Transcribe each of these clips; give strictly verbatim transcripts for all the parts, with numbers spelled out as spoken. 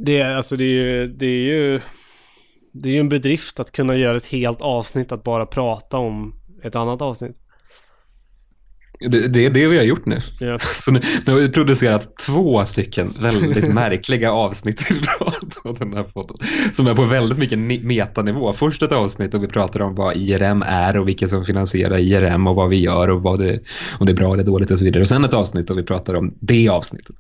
Det är, alltså, det är ju, det är ju det är ju en bedrift att kunna göra ett helt avsnitt att bara prata om ett annat avsnitt. Det, det är det vi har gjort nu. Ja. Så nu, nu har vi producerat två stycken väldigt märkliga avsnitt i rad av den här podden, som är på väldigt mycket metanivå. Först ett avsnitt där vi pratar om vad I R M är och vilka som finansierar I R M och vad vi gör och vad det, om det är bra eller dåligt och så vidare. Och sen ett avsnitt där vi pratar om det avsnittet.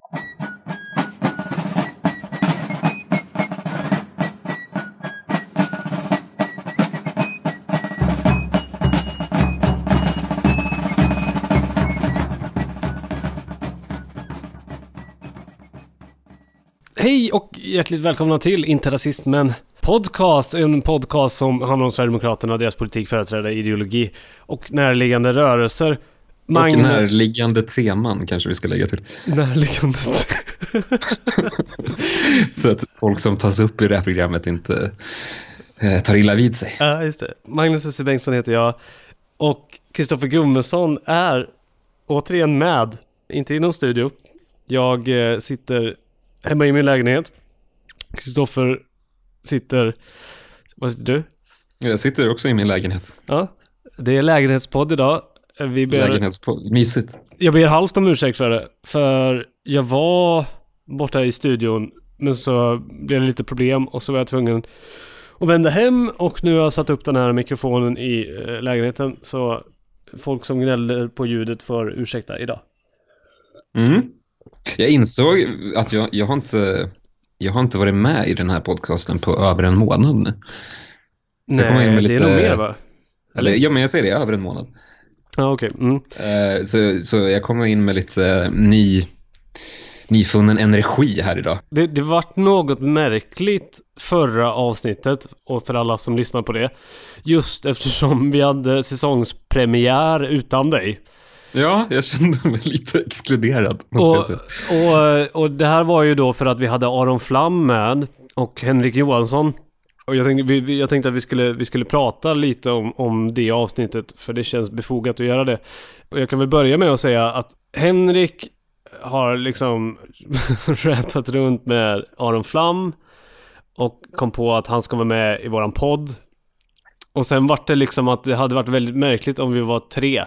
Hej och hjärtligt välkomna till Inte rasismen podcast, en podcast som handlar om Sverigedemokraterna och deras politik, företrädare, ideologi och närliggande rörelser. Magnus... Och närliggande teman kanske vi ska lägga till. Närliggande så att folk som tas upp i det här programmet inte eh, tar illa vid sig. Ja, just det. Magnus S. Bengtsson heter jag och Kristoffer Gummesson är återigen med, inte i någon studio. Jag eh, sitter hemma i min lägenhet. Kristoffer sitter... Vad sitter du? Jag sitter också i min lägenhet. Ja, det är lägenhetspodd idag. Vi ber... Lägenhetspodd, mysigt. Jag ber halvt om ursäkt för det. För jag var borta i studion, men så blev det lite problem och så var jag tvungen att vända hem. Och nu har jag satt upp den här mikrofonen i lägenheten, så folk som gnäller på ljudet får ursäkta idag. Mm. Jag insåg att jag, jag, har inte, jag har inte varit med i den här podcasten på över en månad nu. Nej, det lite, är nog mer, va? Eller, ja, men jag säger det, över en månad. Ja, okej. Okay. Mm. Uh, så, så jag kommer in med lite uh, ny, nyfunnen energi här idag. Det, det vart något märkligt förra avsnittet, och för alla som lyssnar på det, just eftersom vi hade säsongspremiär utan dig. Ja, jag kände mig lite exkluderad. Och, och, och det här var ju då för att vi hade Aron Flam med och Henrik Johansson. Och jag tänkte, vi, jag tänkte att vi skulle, vi skulle prata lite om, om det avsnittet, för det känns befogat att göra det. Och jag kan väl börja med att säga att Henrik har liksom rättat runt med Aron Flam och kom på att han ska vara med i våran podd. Och sen var det liksom att det hade varit väldigt märkligt om vi var tre.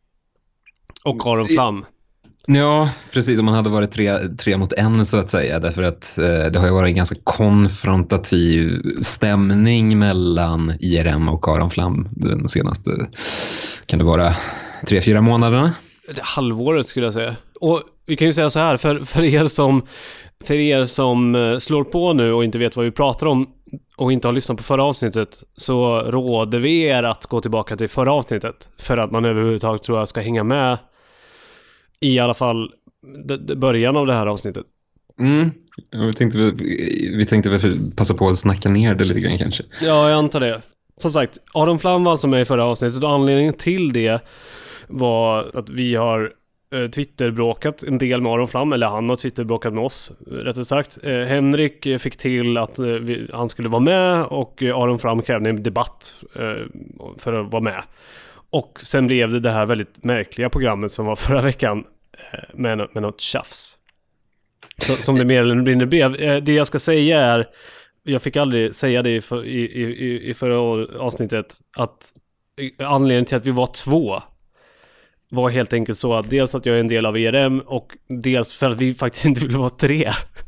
Och Aron Flam. Ja, precis. Om man hade varit tre, tre mot en så att säga. Därför att eh, det har ju varit en ganska konfrontativ stämning mellan I R M och Aron Flam den senaste, kan det vara, tre, fyra månaderna? Halvåret skulle jag säga. Och vi kan ju säga så här, för, för, er som, för er som slår på nu och inte vet vad vi pratar om och inte har lyssnat på förra avsnittet, så råder vi er att gå tillbaka till förra avsnittet för att man överhuvudtaget tror jag ska hänga med i alla fall d- d- början av det här avsnittet. Mm. Vi tänkte vi, vi tänkte väl passa på att snacka ner det lite grann kanske. Ja, jag antar det. Som sagt, Aron Flam var alltså med i förra avsnittet och anledningen till det var att vi har eh, Twitterbråkat en del med Aron Flam, eller han har Twitterbråkat med oss, rättare sagt. Eh, Henrik fick till att eh, vi, han skulle vara med och eh, Aron Flam krävde en debatt eh, för att vara med. Och sen blev det det här väldigt märkliga programmet som var förra veckan eh, med, med något tjafs. Så, som det mer eller mindre blev. Eh, det jag ska säga är, jag fick aldrig säga det i, för, i, i, i förra avsnittet, att anledningen till att vi var två var helt enkelt så att dels att jag är en del av E R M och dels för att vi faktiskt inte ville vara tre.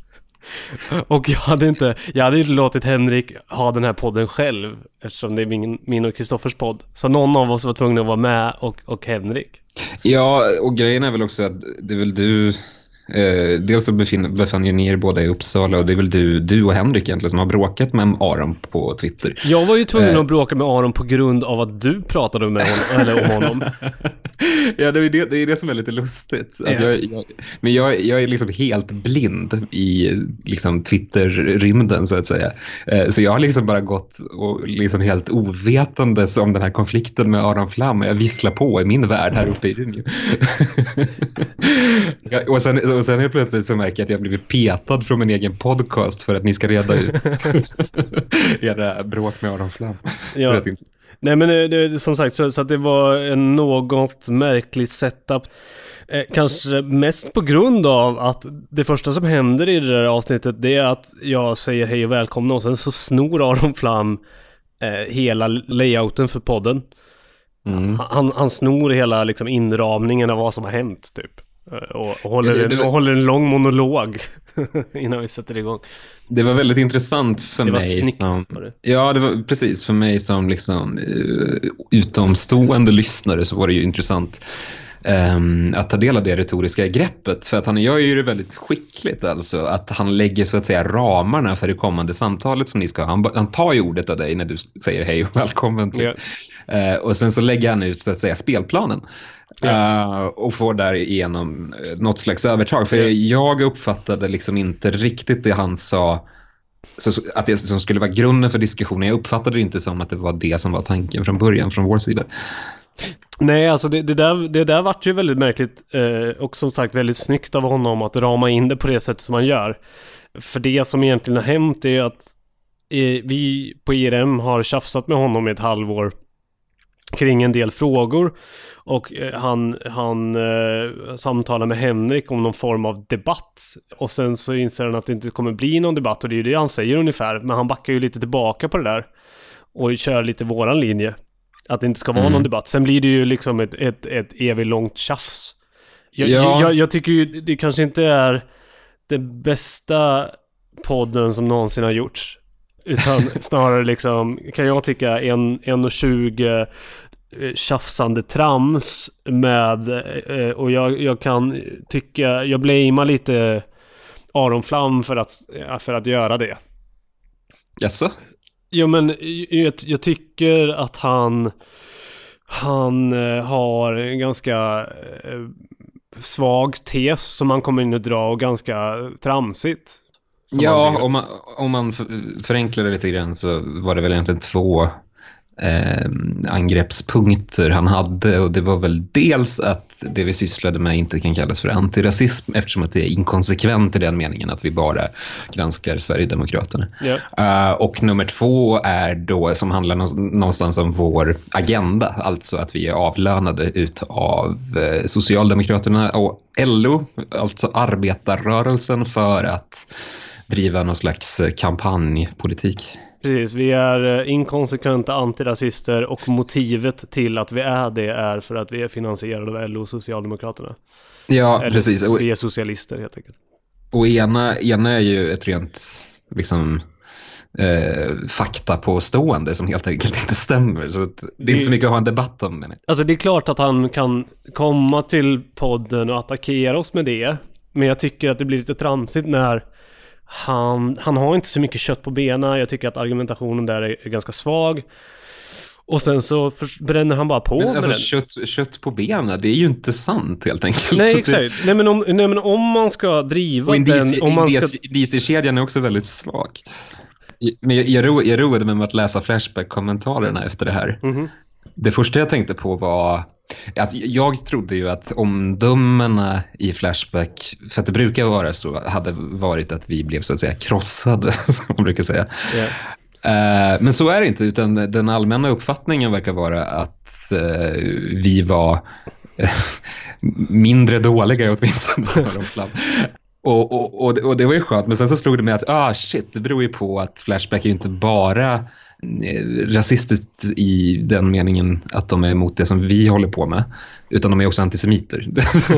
Och jag hade inte jag hade inte låtit Henrik ha den här podden själv, eftersom det är min, min och Kristoffers podd. Så någon av oss var tvungen att vara med, och, och Henrik. Ja, och grejen är väl också att det är väl du... Eh, dels så befinner, befann ju ni er båda i Uppsala, och det är väl du, du och Henrik egentligen som har bråkat med Aron på Twitter. Jag var ju tvungen eh. att bråka med Aron på grund av att du pratade med honom, eller om honom. Ja, det är det, det är det som är lite lustigt. Att ja. jag, jag, men jag, jag är liksom helt blind i liksom Twitter-rymden så att säga. Eh, så jag har liksom bara gått och liksom helt ovetandes om den här konflikten med Aron Flam. Jag visslar på i min värld här uppe i Umeå. Och sen och sen är plötsligt så märker jag att jag blivit petad från min egen podcast för att ni ska reda ut era bråk med Aron Flam. Ja. Nej, men det, som sagt, så, så att det var en något märklig setup. Eh, kanske mest på grund av att det första som händer i det där avsnittet, det är att jag säger hej och välkomna, och sen så snor Aron Flam eh, hela layouten för podden. Mm. Han, han snor hela liksom inramningen av vad som har hänt typ. Och, och, håller, det, det, en, och håller en lång monolog innan vi sätter igång. Det var väldigt intressant för det mig var snyggt, som, var det? Ja, det var precis för mig som liksom uh, utomstående lyssnare, så var det ju intressant um, att ta del av det retoriska greppet, för att han gör ju det väldigt skickligt, alltså att han lägger så att säga ramarna för det kommande samtalet som ni ska ha. Han, han tar ju ordet av dig när du säger hej och välkommen till. Yeah. Uh, och sen så lägger han ut så att säga spelplanen. Yeah. Uh, och får där igenom uh, något slags övertag. För yeah. jag uppfattade liksom inte riktigt det han sa, så, att det som skulle vara grunden för diskussionen. Jag uppfattade det inte som att det var det som var tanken från början från vår sida. Nej, alltså det, det, där, det där vart ju väldigt märkligt eh, och som sagt väldigt snyggt av honom att rama in det på det sättet som han gör. För det som egentligen har hänt är att eh, vi på I R M har tjafsat med honom i ett halvår kring en del frågor, och eh, han, han eh, samtalar med Henrik om någon form av debatt, och sen så inser han att det inte kommer bli någon debatt, och det är ju det han säger ungefär, men han backar ju lite tillbaka på det där och kör lite våran linje att det inte ska vara mm. någon debatt. Sen blir det ju liksom ett, ett, ett evigt långt tjafs. Jag, ja. jag, jag tycker ju det kanske inte är den bästa podden som någonsin har gjorts, utan snarare liksom, kan jag tycka, en, en och tjugo tjafsande trams med, och jag, jag kan tycka, jag blamear lite Aron Flam för att, för att göra det. Jaså? Jo, men jag, jag tycker att han han har en ganska eh, svag tes som han kommer in och dra, och ganska tramsigt. Ja, om man, om man förenklar det lite grann så var det väl egentligen två eh, angreppspunkter han hade, och det var väl dels att det vi sysslade med inte kan kallas för antirasism, eftersom att det är inkonsekvent i den meningen att vi bara granskar Sverigedemokraterna. Yeah. Uh, och nummer två är då, som handlar någonstans om vår agenda, alltså att vi är avlönade utav uh, Socialdemokraterna och L O, alltså arbetarrörelsen, för att driva någon slags kampanjpolitik. Precis, vi är inkonsekventa antirasister, och motivet till att vi är det är för att vi är finansierade av L O och Socialdemokraterna. Ja, Eller precis. Vi är socialister helt enkelt. Och ena, ena är ju ett rent liksom eh, faktapåstående som helt enkelt inte stämmer. Så det, det är inte så mycket att ha en debatt om. Men... Alltså det är klart att han kan komma till podden och attackera oss med det, men jag tycker att det blir lite tramsigt när Han, han har inte så mycket kött på benen. Jag tycker att argumentationen där är, är ganska svag. Och sen så för, bränner han bara på men med alltså, den. Kött, kött på benen, det är ju inte sant helt enkelt. Nej, så exakt. Det... Nej, men om, nej, men om man ska driva och den... D C, om man ska... ska... D C-kedjan är också väldigt svag. Men jag, jag, ro, jag roade mig med att läsa Flashback-kommentarerna efter det här. Mm-hmm. Det första jag tänkte på var att jag trodde ju att omdömena i Flashback, för att det brukar vara så, hade varit att vi blev så att säga krossade, som man brukar säga. Yeah. Uh, men så är det inte, utan den allmänna uppfattningen verkar vara att uh, vi var uh, mindre dåliga åtminstone. och, och, och, och det var ju skönt, men sen så slog det mig att ah shit, det beror ju på att Flashback är ju inte bara rasistiskt i den meningen att de är emot det som vi håller på med, utan de är också antisemiter.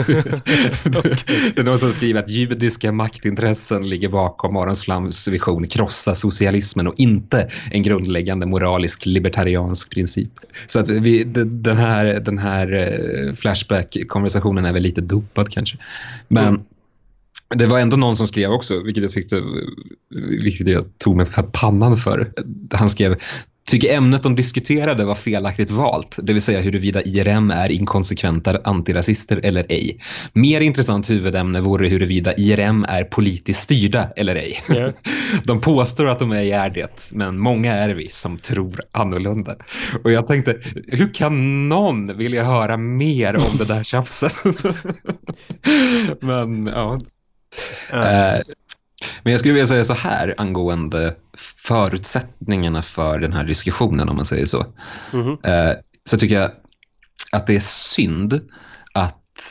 Det är någon som skriver att judiska maktintressen ligger bakom Aron Flams vision krossa socialismen, och inte en grundläggande moralisk libertariansk princip. Så att vi, den här, den här Flashback-konversationen är väl lite dopad kanske. Men mm. Det var ändå någon som skrev också, vilket jag tyckte, vilket jag tog mig för pannan för. Han skrev: tycker ämnet de diskuterade var felaktigt valt, det vill säga huruvida I R M är inkonsekventa antirasister eller ej. Mer intressant huvudämne vore huruvida I R M är politiskt styrda eller ej. Yeah. De påstår att de är det, men många är vi som tror annorlunda. Och jag tänkte, hur kan någon vilja höra mer om det där tjafset? Men ja... Uh. Men jag skulle vilja säga så här angående förutsättningarna för den här diskussionen, om man säger så. Mm-hmm. Så tycker jag att det är synd att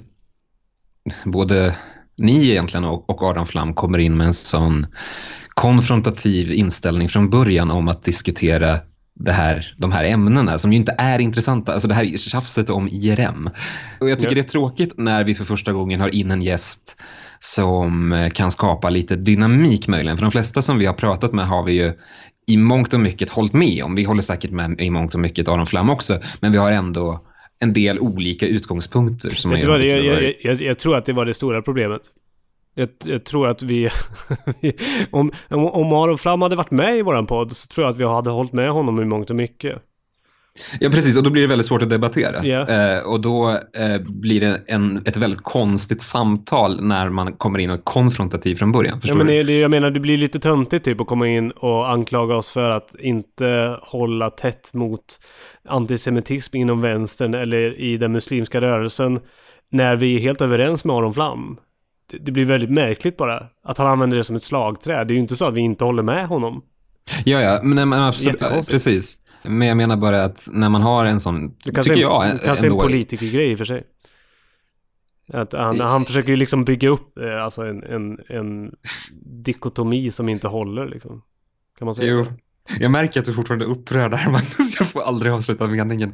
både ni egentligen och Adam Flam kommer in med en sån konfrontativ inställning från början om att diskutera det här, de här ämnena som ju inte är intressanta. Alltså det här tjafset om I R M. Och jag tycker ja. det är tråkigt när vi för första gången har in en gäst som kan skapa lite dynamik möjligen. För de flesta som vi har pratat med har vi ju i mångt och mycket hållit med om. Vi håller säkert med i mångt och mycket Adam Flam också. Men vi har ändå en del olika utgångspunkter. Som jag, tror det, jag, jag, jag, jag tror att det var det stora problemet. Jag, jag tror att vi... om, om Adam Flam hade varit med i våran podd så tror jag att vi hade hållit med honom i mångt och mycket. Ja, precis. Och då blir det väldigt svårt att debattera. Yeah. Eh, och då eh, blir det en, ett väldigt konstigt samtal när man kommer in och är konfrontativ från början. Ja, men det, det, jag menar, det blir lite töntigt typ att komma in och anklaga oss för att inte hålla tätt mot antisemitism inom vänstern eller i den muslimska rörelsen när vi är helt överens med Adam Flam. Det, det blir väldigt märkligt bara att han använder det som ett slagträ. Det är ju inte så att vi inte håller med honom. Ja, ja. Men, men absolut. Precis. Men jag menar bara att när man har en sån, det kanske tycker en, jag... kanske en politikergrej för sig. Att han, han försöker ju liksom bygga upp alltså en, en, en dikotomi som inte håller liksom. Kan man säga? Jo, jag märker att du fortfarande är upprörd där, Magnus. Jag får aldrig avsluta meningen.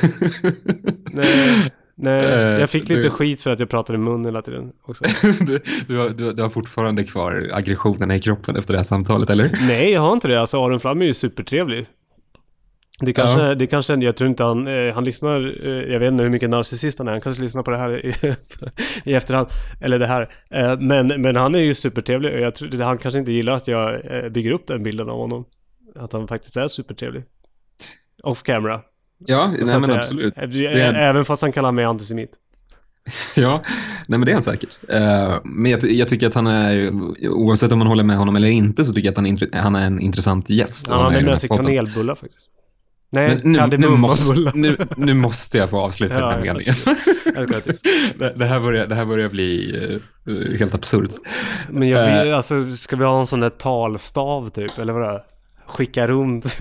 Nej, nej, jag fick lite du, skit för att jag pratade i mun hela tiden också. du, du, har, du, du har fortfarande kvar aggressionerna i kroppen efter det här samtalet, eller? Nej, jag har inte det. Alltså Adam Flam är ju supertrevlig. Det kanske, ja. det kanske, jag tror inte han, eh, han lyssnar, eh, jag vet inte hur mycket narcissist han är, han kanske lyssnar på det här i, i efterhand, eller det här, eh, men, men han är ju supertrevlig och jag tror, han kanske inte gillar att jag eh, bygger upp den bilden av honom, att han faktiskt är supertrevlig. Off camera. Ja, nej, men säga, absolut. Ä- är... Även fast han kallar mig antisemit. Ja, nej men det är han säkert. Uh, men jag, jag tycker att han är, oavsett om man håller med honom eller inte, så tycker jag att han är, han är en intressant gäst. Ja, han är med sig kanelbullar faktiskt. Nej, men nu, nu, måste, nu, nu måste jag få avsluta ja, den här meningen. Jag ska det, det, här börjar, det här börjar bli uh, helt absurt. Men jag vill, uh, alltså, ska vi ha en sån där talstav typ, eller vad? Skicka runt.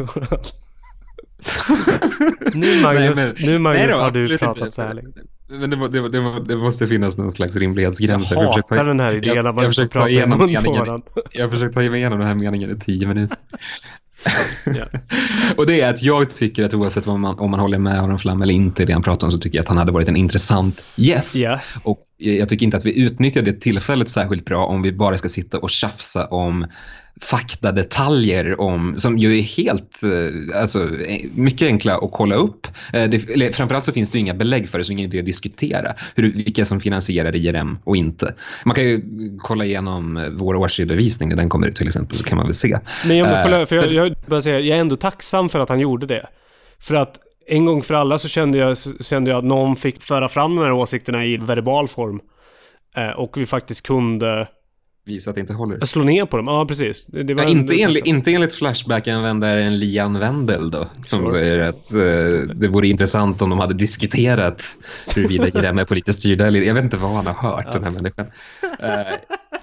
nu Magnus, nej, men, nu Magnus nej då, har du pratat inte. Så här länge. Men det, det, det, det måste finnas någon slags rimlighetsgräns. Jag hatar jag den här idén. Jag, jag, jag försöker ta igenom meningen. Jag försöker ta igenom den här meningen i tio minuter. Ja. Och det är att jag tycker att oavsett om man, om man håller med Adam Flam eller inte det han pratar om, så tycker jag att han hade varit en intressant gäst. Yeah. Och jag tycker inte att vi utnyttjar det tillfället särskilt bra om vi bara ska sitta och tjafsa om faktadetaljer om, som ju är helt alltså, mycket enkla att kolla upp. Det, eller, framförallt så finns det ju inga belägg för det, så ingen idé att diskutera hur, vilka som finansierar I R M och inte. Man kan ju kolla igenom vår årsredovisning när den kommer ut till exempel, så kan man väl se. Men jag, för, för jag, jag, jag, säga, jag är ändå tacksam för att han gjorde det. För att en gång för alla så kände jag, kände jag att någon fick föra fram de här åsikterna i verbal form. Och vi faktiskt kunde visa att det inte håller. Slå ner på dem, ja precis. Det var ja, inte, enligt, inte enligt Flashback-användaren Lian Wendel då, som sure. säger att uh, det vore intressant om de hade diskuterat huruvida I R M är politiskt styrda eller jag vet inte vad han har hört, ja. Den här människan. Uh,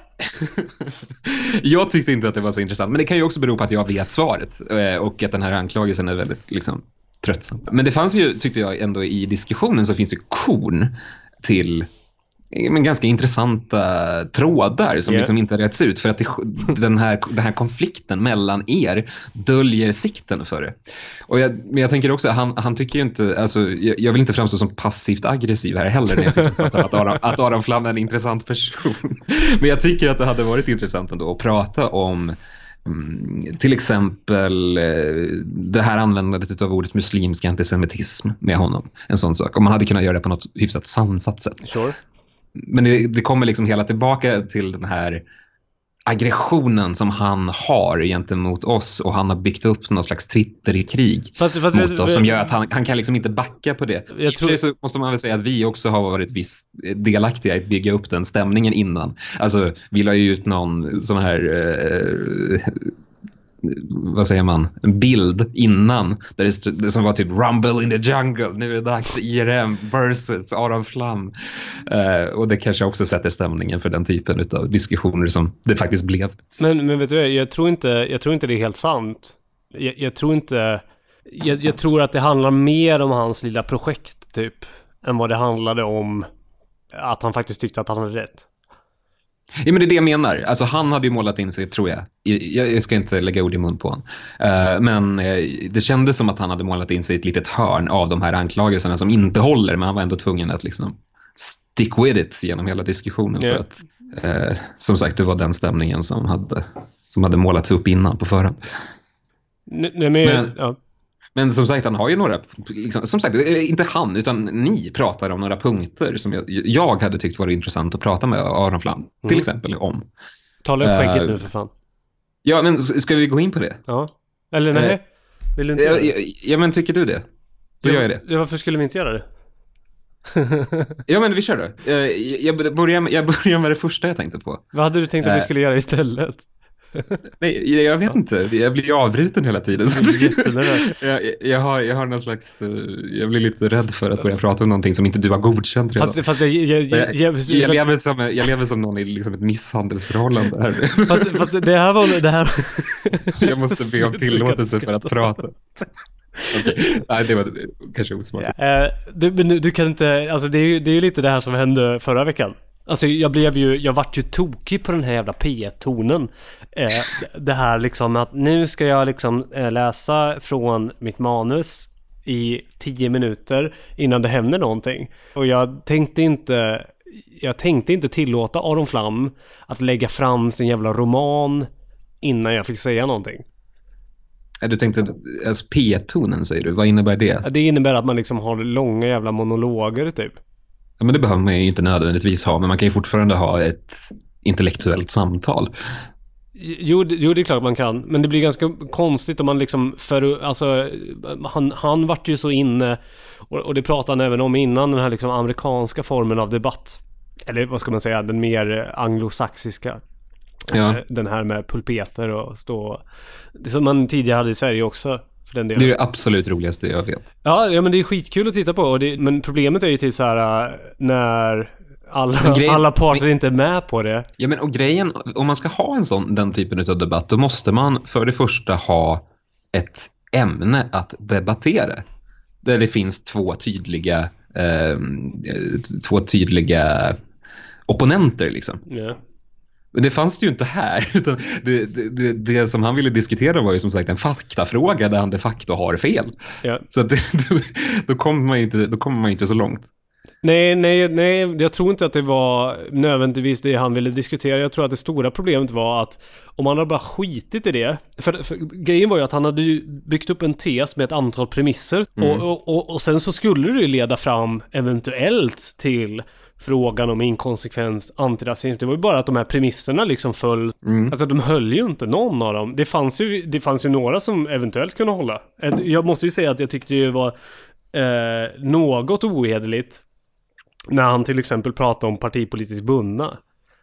jag tyckte inte att det var så intressant, men det kan ju också bero på att jag vet svaret uh, och att den här anklagelsen är väldigt liksom tröttsam. Men det fanns ju, tyckte jag ändå i diskussionen, så finns det korn till men ganska intressanta trådar som yeah. liksom inte rätts ut, för att det, den, här, den här konflikten mellan er döljer sikten för det. Och jag, men jag tänker också, han, han tycker ju inte, alltså, jag, jag vill inte framstå som passivt aggressiv här heller när jag sitter och pratar att Adam, att Adam Flam är en intressant person. Men jag tycker att det hade varit intressant ändå att prata om till exempel det här användandet av ordet muslimsk antisemitism med honom. En sån sak. Om man hade kunnat göra det på något hyfsat sansat sätt. Sure. Men det, det kommer liksom hela tillbaka till den här aggressionen som han har gentemot oss, och han har byggt upp någon slags Twitter-krig mot vi, oss som gör att han, han kan liksom inte backa på det. Jag tror... Så måste man väl säga att vi också har varit viss delaktiga i att bygga upp den stämningen innan. Alltså, vi la ju ut någon sån här... Eh, vad säger man, en bild innan där det, det som var typ Rumble in the Jungle, nu är det dags I R M versus Aron Flam, uh, och det kanske också sätter stämningen för den typen av diskussioner som det faktiskt blev. Men, men vet du, jag tror inte, jag tror inte det är helt sant. Jag, jag tror inte jag, jag tror att det handlar mer om hans lilla projekt typ än vad det handlade om att han faktiskt tyckte att han hade rätt. Ja, men det är det jag menar. Alltså, han hade ju målat in sig, tror jag. Jag, jag ska inte lägga ord i mun på honom. Uh, men uh, det kändes som att han hade målat in sig i ett litet hörn av de här anklagelserna som inte håller, men han var ändå tvungen att liksom stick with it genom hela diskussionen. Yeah. För att, uh, som sagt, det var den stämningen som hade, som hade målats upp innan på förhand. Nej, men... men ja. Men som sagt, han har ju några, liksom, som sagt, inte han utan ni pratar om några punkter som jag, jag hade tyckt var intressant att prata med Aron Flam, mm. till exempel om. Tala upp skägget uh, nu för fan. Ja, men ska vi gå in på det? Ja. Eller nej, uh, vill du inte ja, ja, ja, men tycker du det? Då gör jag det. Ja, varför skulle vi inte göra det? Ja, men vi kör då. Uh, jag, börjar med, jag börjar med det första jag tänkte på. Vad hade du tänkt att vi skulle göra istället? Nej, jag vet inte. Jag blir ju avbruten hela tiden. Så jag, jag, har, jag har någon slags... Jag blir lite rädd för att börja prata om någonting som inte du har godkänt redan. Fast, fast jag, jag, jag, jag, jag, lever som, jag lever som någon i liksom ett misshandelsförhållande här. Fast, fast det här var... Det här... Jag måste be om tillåtelse för att prata. Okej, nej, det var kanske osmart. Ja, uh, du, men du kan inte... Alltså det är ju det är lite det här som hände förra veckan. Alltså jag blev ju, jag vart ju tokig på den här jävla P ett-tonen. Eh, det här liksom att nu ska jag liksom eh, läsa från mitt manus i tio minuter innan det händer någonting. Och jag tänkte inte, jag tänkte inte tillåta Aron Flam att lägga fram sin jävla roman innan jag fick säga någonting. Du tänkte, alltså P ett-tonen säger du, vad innebär det? Det innebär att man liksom har långa jävla monologer typ. Ja, men det behöver man ju inte nödvändigtvis ha, men man kan ju fortfarande ha ett intellektuellt samtal. Jo, jo, det är klart man kan, men det blir ganska konstigt om man liksom för, alltså, han, han vart ju så inne, och, och det pratade han även om innan, den här liksom amerikanska formen av debatt, eller vad ska man säga, den mer anglosaxiska. Ja. Den här med pulpeter och stå, det som man tidigare hade i Sverige också. För den delen. Det är det absolut roligaste jag vet. Ja, ja men det är skitkul att titta på. Och det, men problemet är ju typ så här när alla, grejen, alla parter men, inte är med på det. Ja, men och grejen, om man ska ha en sån, den typen av debatt, då måste man för det första ha ett ämne att debattera. Där det finns två tydliga eh, två tydliga opponenter liksom. Ja. Men det fanns det ju inte här, utan det, det, det som han ville diskutera var ju som sagt en faktafråga där han de facto har fel. Ja. Så att det, då kommer man ju inte, då kommer man inte så långt. Nej, nej, nej, jag tror inte att det var nödvändigtvis det han ville diskutera. Jag tror att det stora problemet var att om han hade bara skitit i det, för, för grejen var ju att han hade ju byggt upp en tes med ett antal premisser, mm. och, och, och, och sen så skulle det ju leda fram eventuellt till frågan om inkonsekvens, antirasism. Det var ju bara att de här premisserna liksom föll, mm. alltså de höll ju inte någon av dem. Det fanns ju, det fanns ju några som eventuellt kunde hålla. Jag måste ju säga att jag tyckte det var eh, något ohederligt när han till exempel pratade om partipolitiskt bundna.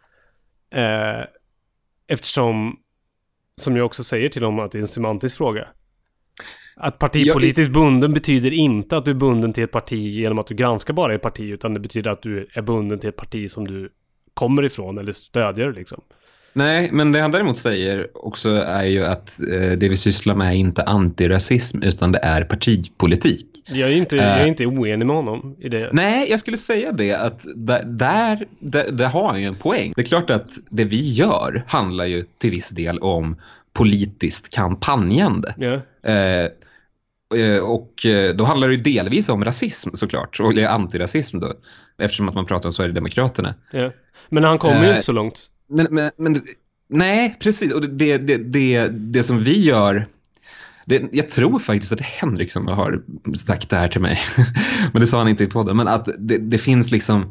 Eh, eftersom, som jag också säger till dem, att det är en semantisk fråga. Att partipolitiskt bunden betyder inte att du är bunden till ett parti genom att du granskar bara ett parti, utan det betyder att du är bunden till ett parti som du kommer ifrån eller stödjer liksom. Nej, men det han däremot säger också är ju att eh, det vi sysslar med är inte antirasism utan det är partipolitik. Jag är inte, uh, jag är inte oenig med honom i det. Nej, jag skulle säga det att där, där, där, där har han ju en poäng. Det är klart att det vi gör handlar ju till viss del om politiskt kampanjande. Yeah. Eh, och då handlar det ju delvis om rasism såklart, och antirasism då, eftersom att man pratar om Sverigedemokraterna. Yeah. Men han kommer eh, ju inte så långt. Men, men, men nej, precis. Och det, det, det, det som vi gör, det, jag tror faktiskt att det är Henrik som har sagt det här till mig. Men det sa han inte i podden. Men att det, det finns liksom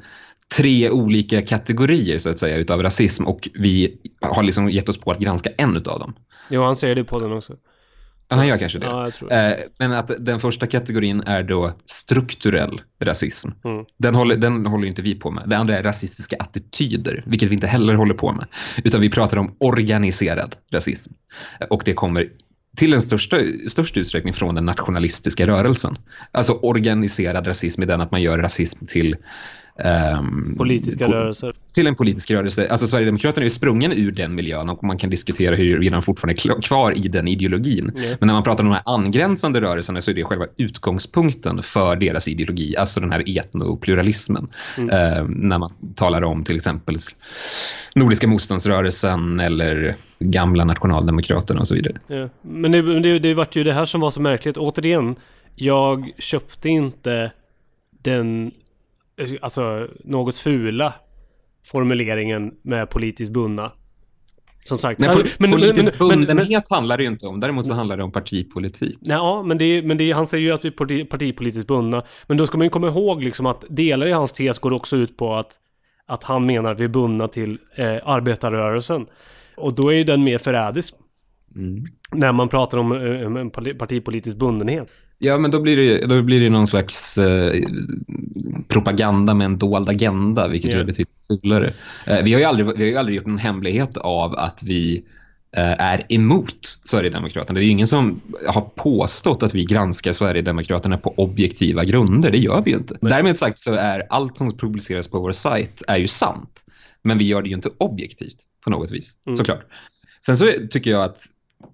tre olika kategorier så att säga utav rasism, och vi har liksom gett oss på att granska en utav dem. Jo, han säger det på den också. Ja, han gör kanske det. Ja, jag tror det. Eh, men att den första kategorin är då strukturell rasism. Mm. Den håller, den håller inte vi på med. Det andra är rasistiska attityder, vilket vi inte heller håller på med. Utan vi pratar om organiserad rasism. Och det kommer till en största, största utsträckning från den nationalistiska rörelsen. Alltså organiserad rasism är den att man gör rasism till Um, politiska po- rörelser. Till en politisk rörelse. Alltså Sverigedemokraterna är ju sprungen ur den miljön, och man kan diskutera hur de fortfarande är kvar i den ideologin. Mm. Men när man pratar om de här angränsande rörelserna så är det själva utgångspunkten för deras ideologi. Alltså den här etnopluralismen. Mm. Uh, när man talar om till exempel Nordiska motståndsrörelsen eller gamla nationaldemokraterna och så vidare. Ja. Men det, det, det var ju det här som var så märkligt. Återigen, jag köpte inte den alltså något fula formuleringen med politiskt bundna. Som sagt, nej, po- men, politisk men, bundenhet men, men, handlar det ju inte om. Däremot så handlar det om partipolitik. Nej, ja, men, det, men det, han säger ju att vi är parti, partipolitiskt bundna. Men då ska man ju komma ihåg liksom att delar i hans tes går också ut på att, att han menar att vi är bundna till eh, arbetarrörelsen. Och då är ju den mer förrädisk. Mm. När man pratar om eh, en partipolitisk bundenhet. Ja, men då blir det, då blir det någon slags eh, propaganda med en dold agenda, vilket yeah. är betydligt fulare. Eh, vi, har ju aldrig, vi har ju aldrig gjort någon hemlighet av att vi eh, är emot Sverigedemokraterna. Det är ju ingen som har påstått att vi granskar Sverigedemokraterna på objektiva grunder. Det gör vi ju inte. Men... Därmed sagt så är allt som publiceras på vår sajt är ju sant. Men vi gör det ju inte objektivt på något vis, mm. såklart. Sen så tycker jag att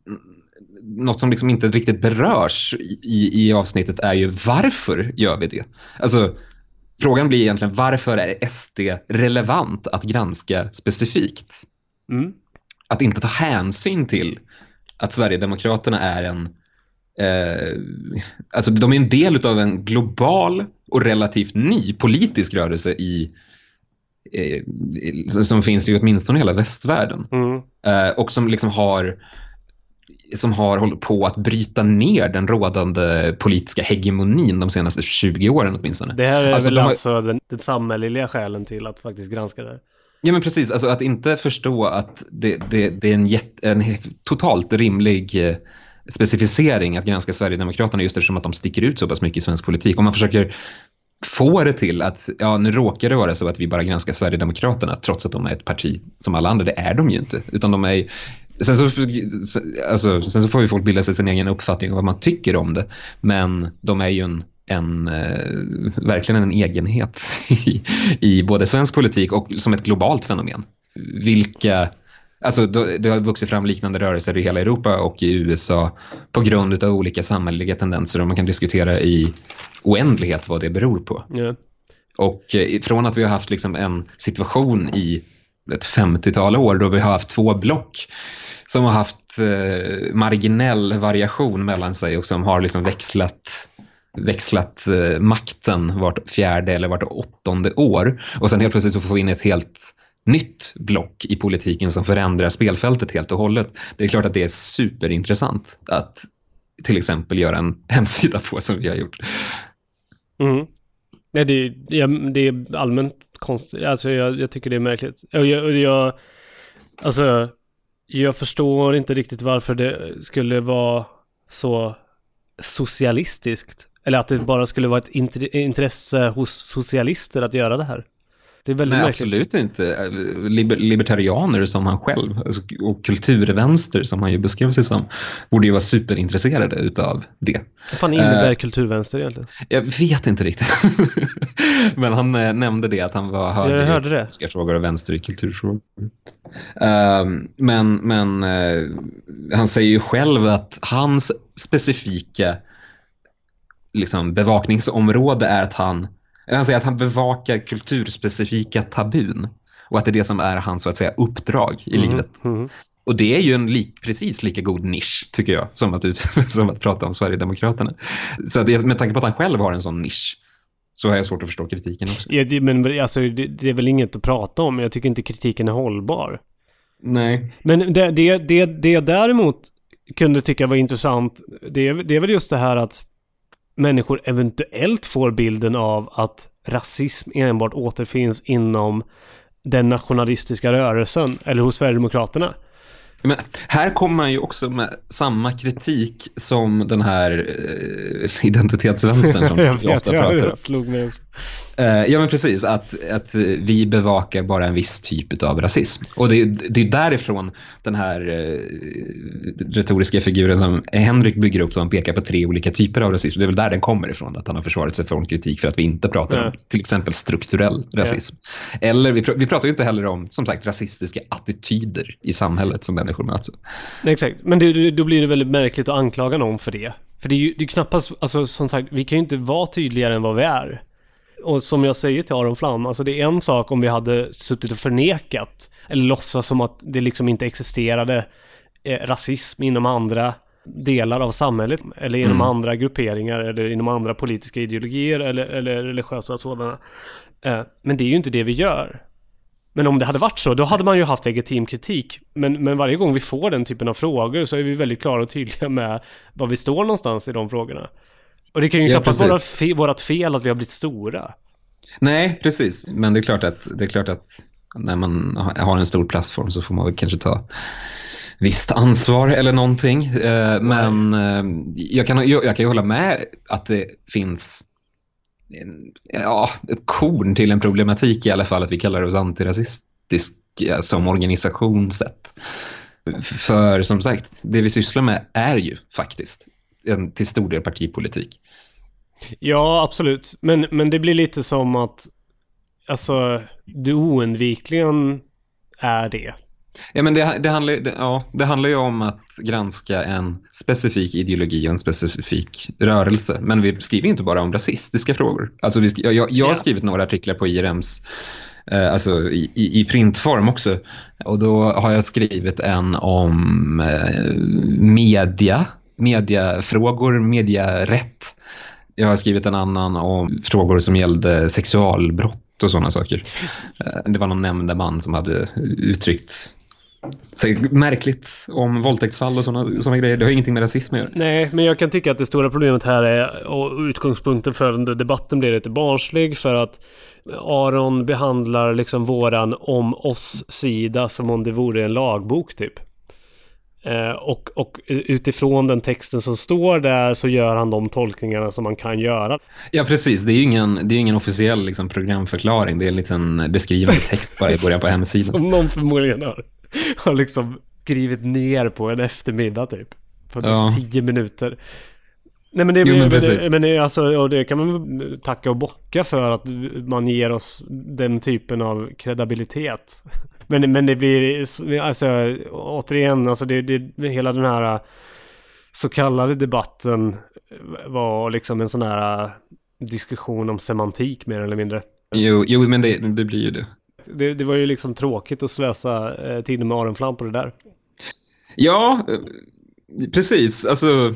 något som liksom inte riktigt berörs i, i avsnittet är ju varför gör vi det? Alltså, frågan blir egentligen varför är S D relevant att granska specifikt? Mm. Att inte ta hänsyn till att Sverigedemokraterna är en eh, alltså de är en del av en global och relativt ny politisk rörelse i eh, som finns i åtminstone hela västvärlden. Mm. Eh, och som liksom har som har hållit på att bryta ner den rådande politiska hegemonin de senaste tjugo åren åtminstone. Det här är alltså, väl de har... alltså den, den samhälleliga skälen till att faktiskt granska det. Ja, men precis. Alltså att inte förstå att det, det, det är en, jätt, en totalt rimlig eh, specificering att granska Sverigedemokraterna just eftersom att de sticker ut så pass mycket i svensk politik. Om man försöker få det till att ja, nu råkar det vara så att vi bara granskar Sverigedemokraterna trots att de är ett parti som alla andra. Det är de ju inte. Utan de är... Sen så, alltså, sen så får vi folk bilda sig sin egen uppfattning om vad man tycker om det. Men de är ju en, en eh, verkligen en egenhet i, i både svensk politik och som ett globalt fenomen. Vilka, alltså det har vuxit fram liknande rörelser i hela Europa och i U S A på grund av olika samhälleliga tendenser, och man kan diskutera i oändlighet vad det beror på. Yeah. Och eh, från att vi har haft liksom en situation i ett femtiotal år då vi har haft två block som har haft eh, marginell variation mellan sig och som har liksom växlat växlat eh, makten vart fjärde eller vart åttonde år, och sen helt plötsligt så får vi in ett helt nytt block i politiken som förändrar spelfältet helt och hållet. Det är klart att det är superintressant att till exempel göra en hemsida på som vi har gjort. Mm. Ja, det, ja, det är allmänt konstigt. Alltså jag, jag tycker det är märkligt. Och jag, och jag, alltså, jag förstår inte riktigt varför det skulle vara så socialistiskt. Eller att det bara skulle vara ett intresse hos socialister att göra det här. Det är väldigt Nej, märkligt. Absolut inte. Liber- libertarianer som han själv och kulturvänster som han ju beskrev sig som borde ju vara superintresserade utav det. Vad fan innebär uh, kulturvänster egentligen? Jag vet inte riktigt. Men han uh, nämnde det att han var höger i frågor och vänster i kulturfrågor. Uh, men men uh, han säger ju själv att hans specifika liksom, bevakningsområde är att han Han säger att han bevakar kulturspecifika tabun och att det är det som är hans så att säga uppdrag i mm, livet. Mm. Och det är ju en li- precis lika god nisch tycker jag som att, ut- som att prata om Sverigedemokraterna. Så att med tanke på att han själv har en sån nisch så har jag svårt att förstå kritiken också. Ja, det, men alltså, det, det är väl inget att prata om. Jag tycker inte kritiken är hållbar. Nej. Men det, det, det, det jag däremot kunde tycka var intressant, det, det är väl just det här att människor eventuellt får bilden av att rasism enbart återfinns inom den nationalistiska rörelsen eller hos Sverigedemokraterna. Men här kommer man ju också med samma kritik som den här eh, identitetsvänstern som jag vi vet, ofta jag pratar om. slog mig också. Eh, ja men precis, att, att vi bevakar bara en viss typ av rasism. Och det, det är därifrån den här eh, retoriska figuren som Henrik bygger upp, som pekar på tre olika typer av rasism. Det är väl där den kommer ifrån, att han har försvarat sig från kritik för att vi inte pratar ja. om till exempel strukturell rasism. Ja. Eller vi, pr- vi pratar ju inte heller om, som sagt, rasistiska attityder i samhället som människor möts. Nej, exakt, men det, då blir det väldigt märkligt att anklaga någon för det. För det är ju det är knappast, alltså som sagt, vi kan ju inte vara tydligare än vad vi är. Och som jag säger till Aron Flam, alltså det är en sak om vi hade suttit och förnekat eller låtsas som att det liksom inte existerade eh, rasism inom andra delar av samhället eller inom mm. andra grupperingar eller inom andra politiska ideologier eller, eller religiösa sådana. Eh, men det är ju inte det vi gör. Men om det hade varit så, då hade man ju haft legitim kritik. Men, men varje gång vi får den typen av frågor så är vi väldigt klara och tydliga med var vi står någonstans i de frågorna. Och det kan ju ja, knappast vara fe- vårat fel att vi har blivit stora. Nej, precis. Men det är klart att, det är klart att när man har en stor plattform så får man väl kanske ta visst ansvar eller någonting. Men jag kan, jag, jag kan ju hålla med att det finns en, ja, ett korn till en problematik i alla fall, att vi kallar oss antirasistiska som organisationssätt. För som sagt, det vi sysslar med är ju faktiskt en till stor del partipolitik. Ja, absolut. Men, men det blir lite som att alltså, du oundvikligen är det. Ja, men det, det, handlar, det, ja, det handlar ju om att granska en specifik ideologi och en specifik rörelse. Men vi skriver inte bara om rasistiska frågor. Alltså vi, jag, jag, jag har skrivit några artiklar på I R M's eh, alltså i, i, i printform också. Och då har jag skrivit en om eh, media, mediafrågor, mediarätt. Jag har skrivit en annan om frågor som gällde sexualbrott och sådana saker. Det var någon nämndeman som hade uttryckt sig märkligt om våldtäktsfall och sådana, sådana grejer. Det har ingenting med rasism att göra. Nej, men jag kan tycka att det stora problemet här är, och utgångspunkten för debatten blir lite barnslig, för att Aron behandlar liksom våran om oss-sida som om det vore en lagbok typ. Eh, och, och utifrån den texten som står där så gör han de tolkningarna som man kan göra. Ja, precis. Det är ju ingen, det är ingen officiell liksom, programförklaring. Det är en liten beskrivande text bara i början på hemsidan. Som någon förmodligen har, har liksom skrivit ner på en eftermiddag typ. På ja. tio minuter. Nej, men det, jo, men men, men det, alltså, och det kan man tacka och bocka för, att man ger oss den typen av kredibilitet. Men, men det blir, alltså, återigen, alltså det, det, hela den här så kallade debatten var liksom en sån här diskussion om semantik mer eller mindre. Jo, jo men det, det blir ju det. det. Det var ju liksom tråkigt att slösa eh, tiden med Aron Flam på det där. Ja, precis. Alltså,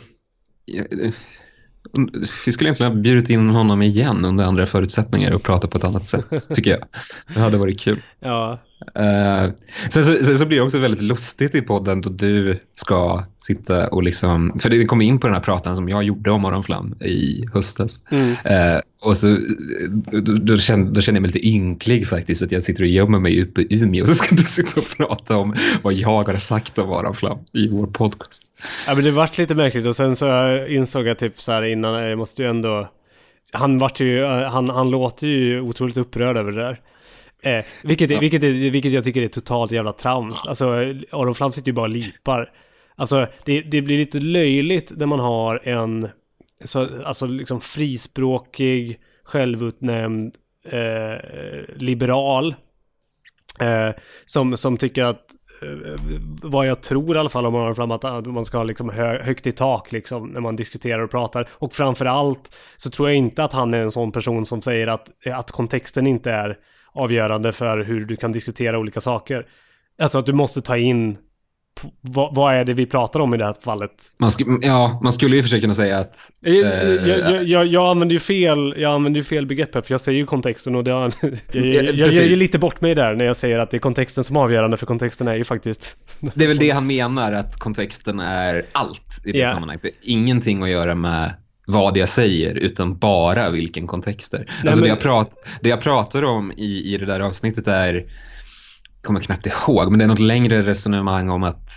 vi skulle egentligen ha bjudit in honom igen under andra förutsättningar och prata på ett annat sätt, tycker jag. Det hade varit kul. Ja. Uh, sen, så, sen så blir det också väldigt lustigt i podden då du ska sitta och liksom, för det kom in på den här pratan som jag gjorde om Aron Flam i höstas. Mm. Uh, och så då, då, kände, då kände jag mig lite ynklig faktiskt, att jag sitter och gömmer mig uppe i Umeå och så ska du sitta och prata om vad jag har sagt om Aron Flam i vår podcast. Ja, men det vart lite märkligt, och sen så insåg jag typ så här innan, jag måste ju ändå, han vart ju, han, han låter ju otroligt upprörd över det där. Eh, vilket, ja. vilket, vilket jag tycker är totalt jävla trams. Alltså, Aron Flam sitter ju bara och lipar. Alltså, det, det blir lite löjligt när man har en så, alltså liksom frispråkig, självutnämnd eh, liberal eh, som, som tycker att eh, vad jag tror i alla fall om Aron Flam, att man ska ha liksom hö, högt i tak liksom, när man diskuterar och pratar. Och framförallt så tror jag inte att han är en sån person som säger att, att kontexten inte är avgörande för hur du kan diskutera olika saker. Alltså att du måste ta in vad, vad är det vi pratar om i det här fallet. Man sk- ja, man skulle ju försöka kunna säga att eh, jag, jag, jag, jag använder ju fel jag använder ju fel begrepp här, för jag säger ju kontexten, och det har, jag, jag, jag, jag ger lite bort mig där när jag säger att det är kontexten som är avgörande, för kontexten är ju faktiskt det är väl det han menar, att kontexten är allt i det yeah. sammanhanget. Det är ingenting att göra med vad jag säger utan bara vilken kontext det är. Nej, alltså men... det, jag prat, det jag pratar om i, i det där avsnittet är, jag kommer knappt ihåg, men det är något längre resonemang om att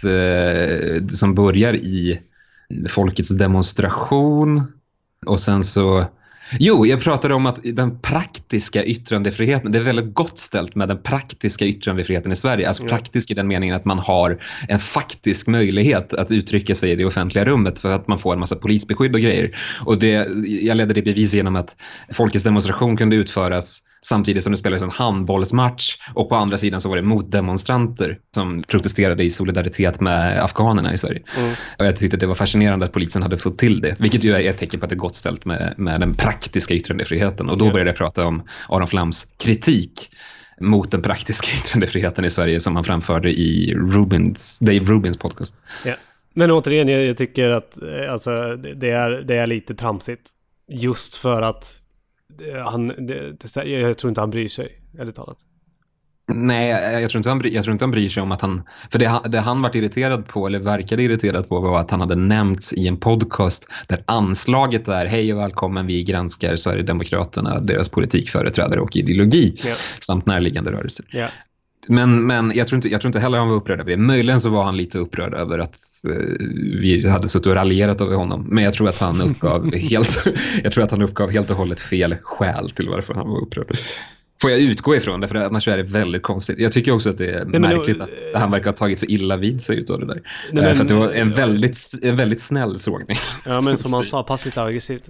eh, som börjar i folkets demonstration och sen så Jo, jag pratade om att den praktiska yttrandefriheten, det är väldigt gott ställt med den praktiska yttrandefriheten i Sverige. Alltså mm. praktisk i den meningen att man har en faktisk möjlighet att uttrycka sig i det offentliga rummet för att man får en massa polisbeskydd och grejer. Och det, jag ledde det bevis genom att folkets demonstration kunde utföras samtidigt som det spelades en handbollsmatch och på andra sidan så var det motdemonstranter som protesterade i solidaritet med afghanerna i Sverige. Mm. Och jag tyckte att det var fascinerande att polisen hade fått till det, vilket ju är ett tecken på att det är gott ställt med, med den praktiska yttrandefriheten. Och då började jag prata om Aron Flams kritik mot den praktiska yttrandefriheten i Sverige som han framförde i Rubins, Dave Rubins podcast. Ja. Men återigen, jag, jag tycker att alltså, det, är, det är lite tramsigt just för att han, det, det, jag tror inte han bryr sig, eller talat. Nej, jag tror inte han, jag tror inte han bryr sig om att han... För det, det han varit irriterad på, eller verkade irriterad på, var att han hade nämnts i en podcast där anslaget är hej och välkommen, vi granskar Sverigedemokraterna, deras politikföreträdare och ideologi, ja. samt närliggande rörelser. Ja. Men, men jag, tror inte, jag tror inte heller han var upprörd över det. Möjligen så var han lite upprörd över att eh, vi hade suttit och raljerat över honom. Men jag tror att han uppgav helt, jag tror att han uppgav helt och hållet fel skäl till varför han var upprörd. Får jag utgå ifrån det, för annars är det väldigt konstigt. Jag tycker också att det är nej, märkligt då, att han verkar ha tagit så illa vid sig utav det där. Nej, men, för att det var en väldigt, en väldigt snäll sågning. Ja, men som han sa, passivt aggressivt.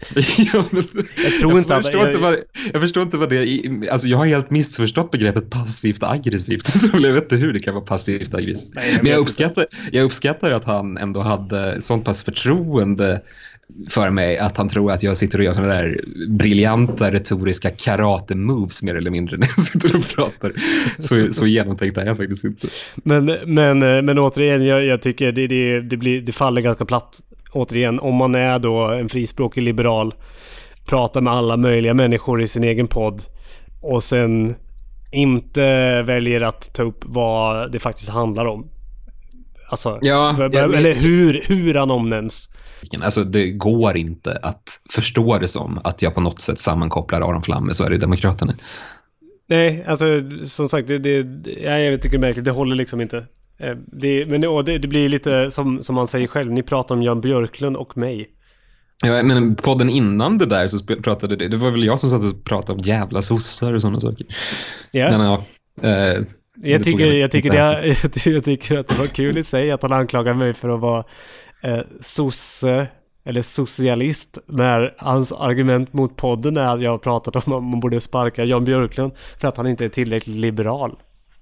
Ja, men, jag tror inte jag förstår att inte vad, jag förstår inte vad det är. Alltså jag har helt missförstått begreppet passivt aggressivt. Så jag vet inte hur det kan vara passivt aggressivt. Nej, jag men jag uppskattar, jag uppskattar att han ändå hade sånt pass förtroende för mig att han tror att jag sitter och gör sådana där briljanta retoriska karate-moves mer eller mindre när jag sitter och pratar. Så, så genomtänkt är jag faktiskt inte. Men, men, men återigen, jag, jag tycker det, det, det, blir, det faller ganska platt. Återigen, om man är då en frispråkig liberal, pratar med alla möjliga människor i sin egen podd och sen inte väljer att ta upp vad det faktiskt handlar om. Alltså, ja, b- b- ja, men, eller hur, hur han omnämns. Alltså det går inte att förstå det som att jag på något sätt sammankopplar Aron Flam med Sverigedemokraterna. Nej, alltså som sagt, det, det, ja, jag tycker det är märkligt, det håller liksom inte. Det, men det, det blir lite som, som man säger själv, ni pratar om Jan Björklund och mig. Ja, men podden innan det där så pratade det, det var väl jag som satt och pratade om jävla sossar och sådana saker. Ja. Men, ja eh, jag, tycker, jag, tycker det, jag, jag tycker att det var kul i sig att han anklagar mig för att vara eh, sosse eller socialist när hans argument mot podden är att jag har pratat om att man borde sparka Jan Björklund för att han inte är tillräckligt liberal.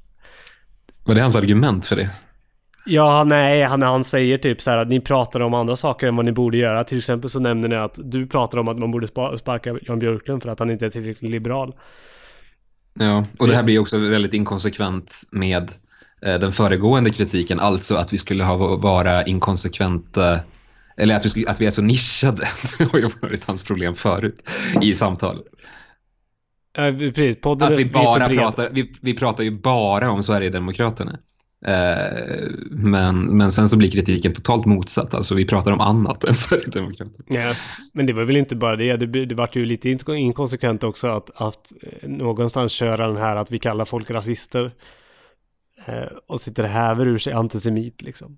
Var det hans argument för det? Ja, nej, han, han säger typ så här att ni pratar om andra saker än vad ni borde göra. Till exempel så nämner ni att du pratar om att man borde sparka Jan Björklund för att han inte är tillräckligt liberal. Ja, och det här blir också väldigt inkonsekvent med eh, den föregående kritiken. Alltså att vi skulle ha vara inkonsekventa, eller att vi, skulle, att vi är så nischade. Det har ju varit hans problem förut i samtalet. Ja, precis. Podden att vi bara pratar, vi, vi pratar ju bara om Sverigedemokraterna. Eh, men, men sen så blir kritiken totalt motsatt. Alltså vi pratar om annat än Sverigedemokraterna. Ja, men det var väl inte bara det. Det, det var ju lite inkonsekvent också att, att någonstans köra den här att vi kallar folk rasister eh, och sitter häver ur sig antisemit liksom.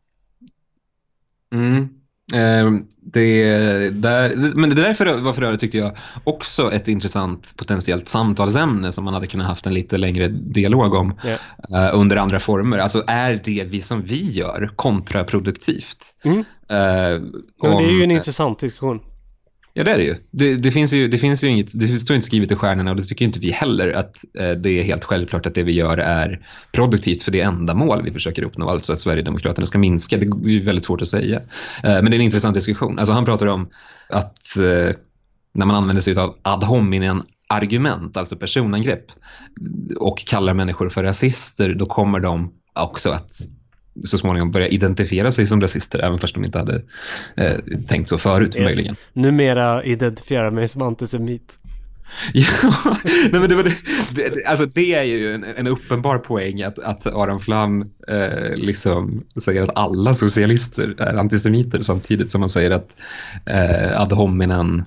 Mm. Eh, det, där, men det därför var för övrigt tyckte jag också ett intressant potentiellt samtalsämne som man hade kunnat haft en lite längre dialog om yeah. eh, under andra former. Alltså är det vi som vi gör kontraproduktivt? Mm. Eh, om, det är ju en intressant diskussion. Ja, det är det ju. Det, det, finns ju. det finns ju inget, det står inte skrivet i stjärnorna och det tycker inte vi heller att eh, det är helt självklart att det vi gör är produktivt för det enda mål vi försöker uppnå, alltså att Sverigedemokraterna ska minska. Det är ju väldigt svårt att säga. Eh, men det är en intressant diskussion. Alltså han pratar om att eh, när man använder sig av ad hominem argument, alltså personangrepp, och kallar människor för rasister, då kommer de också att så småningom börja identifiera sig som rasister, även fast de inte hade eh, tänkt så förut, yes. möjligen. Numera identifiera mig som antisemit. Ja, nej men det, var det, det, alltså det är ju en, en uppenbar poäng att, att Aron Flam eh, liksom säger att alla socialister är antisemiter samtidigt som man säger att eh, ad hominem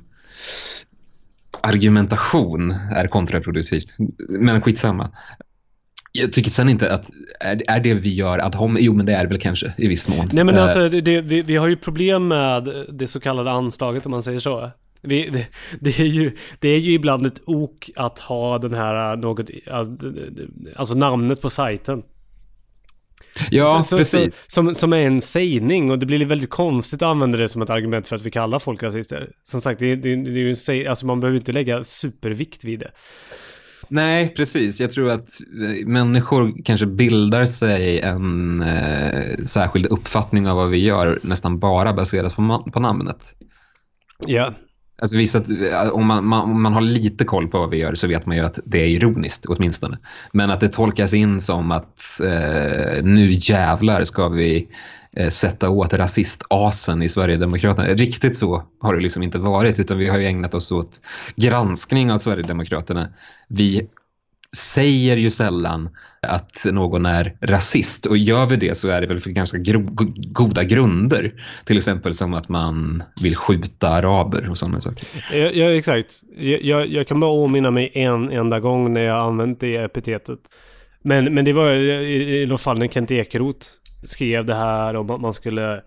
argumentation är kontraproduktivt. Men skitsamma. Jag tycker sen inte att är, är det vi gör ad hominem, jo men det är väl kanske i viss mån. Nej men alltså det, det, vi, vi har ju problem med det så kallade anslaget om man säger så. Vi, det, det, är ju, det är ju ibland ett ok att ha den här något, alltså namnet på sajten. Ja, så, precis. Så, som, som är en sägning, och det blir väldigt konstigt att använda det som ett argument för att vi kallar folk rasister. Som sagt, det, det, det är ju en säg, alltså man behöver inte lägga supervikt vid det. Nej, precis. Jag tror att människor kanske bildar sig en eh, särskild uppfattning av vad vi gör nästan bara baserat på, ma- på namnet. Ja. Yeah. Alltså vissa, om man, man, om man har lite koll på vad vi gör så vet man ju att det är ironiskt åtminstone. Men att det tolkas in som att eh, nu jävlar ska vi eh, sätta åt rasistasen i Sverigedemokraterna. Riktigt så har det liksom inte varit, utan vi har ju ägnat oss åt granskning av Sverigedemokraterna. Vi säger ju sällan att någon är rasist, och gör vi det så är det väl för ganska gro- goda grunder, till exempel som att man vill skjuta araber och sådana saker. Ja, ja exakt. Jag, jag, jag kan bara åminna mig en enda gång när jag använt det epitetet. Men, men det var i, i alla fall när Kent Ekeroth skrev det här om att man skulle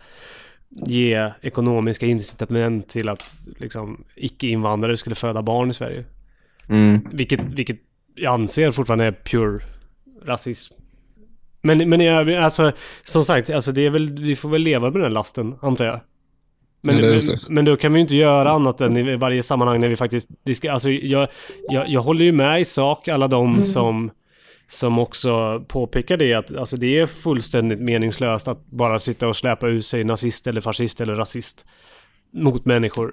ge ekonomiska incitament till att liksom, icke-invandrare skulle föda barn i Sverige. Mm. Vilket, vilket jag anser fortfarande är pure rasism. Men, men jag, alltså, som sagt, alltså det är väl, vi får väl leva med den lasten, antar jag. Men, ja, men, men då kan vi ju inte göra annat än i varje sammanhang när vi faktiskt... Alltså jag, jag, jag håller ju med i sak alla de mm. som, som också påpekar det. Att alltså det är fullständigt meningslöst att bara sitta och släpa ur sig nazist eller fascist eller rasist mot människor.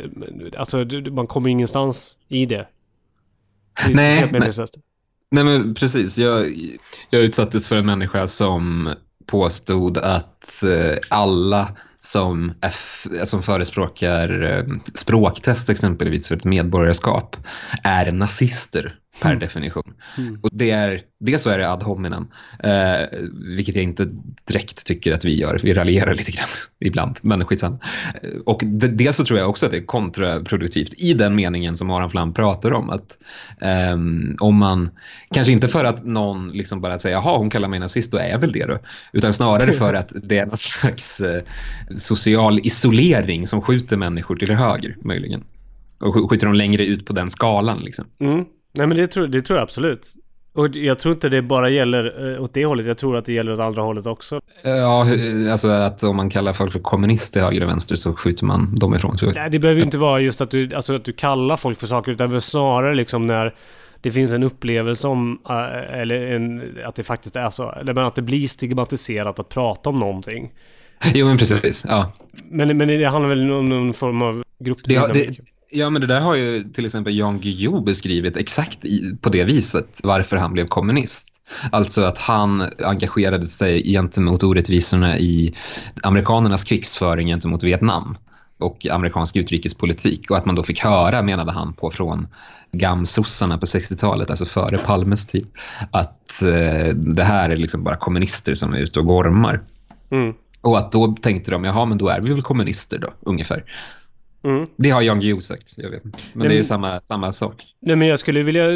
Alltså man kommer ingenstans i det. Det är nej, helt meningslöst. Nej, men precis. Jag, jag utsattes för en människa som påstod att eh, alla som, F, som förespråkar eh, språktest exempelvis för ett medborgarskap är nazister per mm. definition. Mm. Och det är, det så är det ad hominem, eh, vilket jag inte direkt tycker att vi gör. Vi raljerar lite grann ibland, men skitsamma. Och det, det så tror jag också att det är kontraproduktivt i den meningen som Aron Flam pratar om. Att eh, om man, kanske inte för att någon liksom bara säger, jaha, hon kallar mig nazist, då är jag väl det då. Utan snarare för att det är någon slags eh, social isolering som skjuter människor till höger, möjligen. Och skjuter dem längre ut på den skalan liksom. Mm. Nej men det tror, det tror jag absolut. Och jag tror inte det bara gäller eh, åt det hållet. Jag tror att det gäller åt andra hållet också. Ja, alltså att om man kallar folk för kommunister höger och vänster så skjuter man dem ifrån. Så... Nej, det behöver ju inte vara just att du, alltså att du kallar folk för saker, utan snarare liksom när det finns en upplevelse om äh, eller en, att det faktiskt är så. Eller att det blir stigmatiserat att prata om någonting. Jo, men precis. Ja. Men, men det handlar väl om någon form av gruppdynamik. Ja, men det där har ju till exempel Jan Guillou beskrivit exakt i, på det viset varför han blev kommunist. Alltså att han engagerade sig gentemot orättvisorna i amerikanernas krigsföring gentemot Vietnam och amerikansk utrikespolitik, och att man då fick höra, menade han på, från gamsossarna på sextiotalet, alltså före Palmes tid, att eh, det här är liksom bara kommunister som är ute och gormar. Mm. Och att då tänkte de, jaha, men då är vi väl kommunister då, ungefär. Mm. Det har Jan Guillou sagt, jag vet. Men nej, det är ju samma, samma sak. Nej, men jag skulle vilja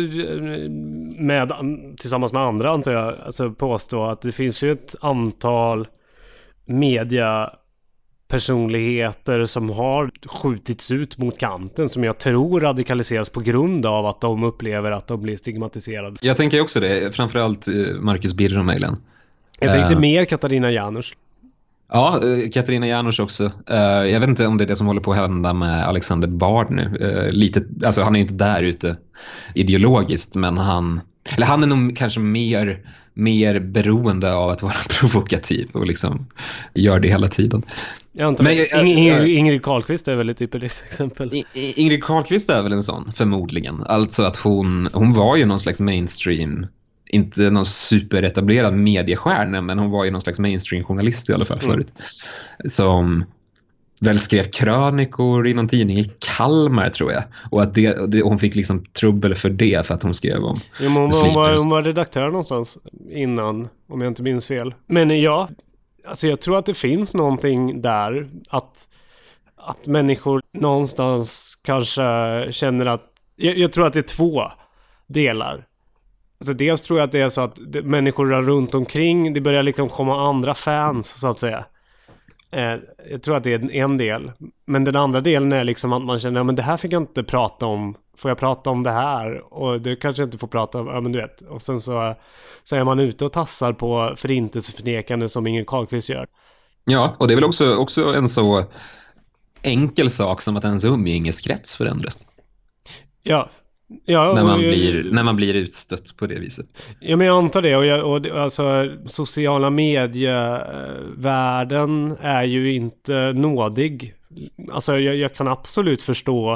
med, tillsammans med andra antar jag, alltså påstå att det finns ju ett antal mediapersonligheter som har skjutits ut mot kanten, som jag tror radikaliseras på grund av att de upplever att de blir stigmatiserade. Jag tänker också det, framförallt Marcus Birro och Mejlen. Jag tänkte uh. mer Katarina Janouch. Ja, Katarina Janouch också. Uh, jag vet inte om det är det som håller på att hända med Alexander Bard nu. Uh, lite, alltså han är inte där ute ideologiskt, men han, eller han är nog kanske mer, mer beroende av att vara provokativ och liksom gör det hela tiden. Jag antar men, jag, Ingrid, Ingrid Carlqvist är väl ett typiskt exempel. Ingrid Carlqvist är väl en sån, förmodligen. Alltså att hon, hon var ju någon slags mainstream, inte någon superetablerad mediestjärna, men hon var ju någon slags mainstream-journalist i alla fall förut. Mm. Som väl skrev krönikor i någon tidning i Kalmar, tror jag. Och att det, det, hon fick liksom trubbel för det för att hon skrev om ja, hon, hon, var, hon var redaktör någonstans innan, om jag inte minns fel. Men ja, alltså jag tror att det finns någonting där att, att människor någonstans kanske känner att jag, jag tror att det är två delar. Alltså dels tror jag att det är så att det, människor runt omkring, det börjar liksom komma andra fans så att säga. Eh, jag tror att det är en del. Men den andra delen är liksom att man känner, ja men det här fick jag inte prata om. Får jag prata om det här? Och det kanske jag inte får prata om, ja men du vet. Och sen så, så är man ute och tassar på förintelseförnekande som Inger Carlqvist gör. Ja, och det är väl också, också en så enkel sak som att ens umgängeskrets förändras. Ja. Ja, när, man och, blir, när man blir utstött på det viset. Ja, men jag antar det. Och, jag, och alltså, sociala medievärlden är ju inte nådig. Alltså jag, jag kan absolut förstå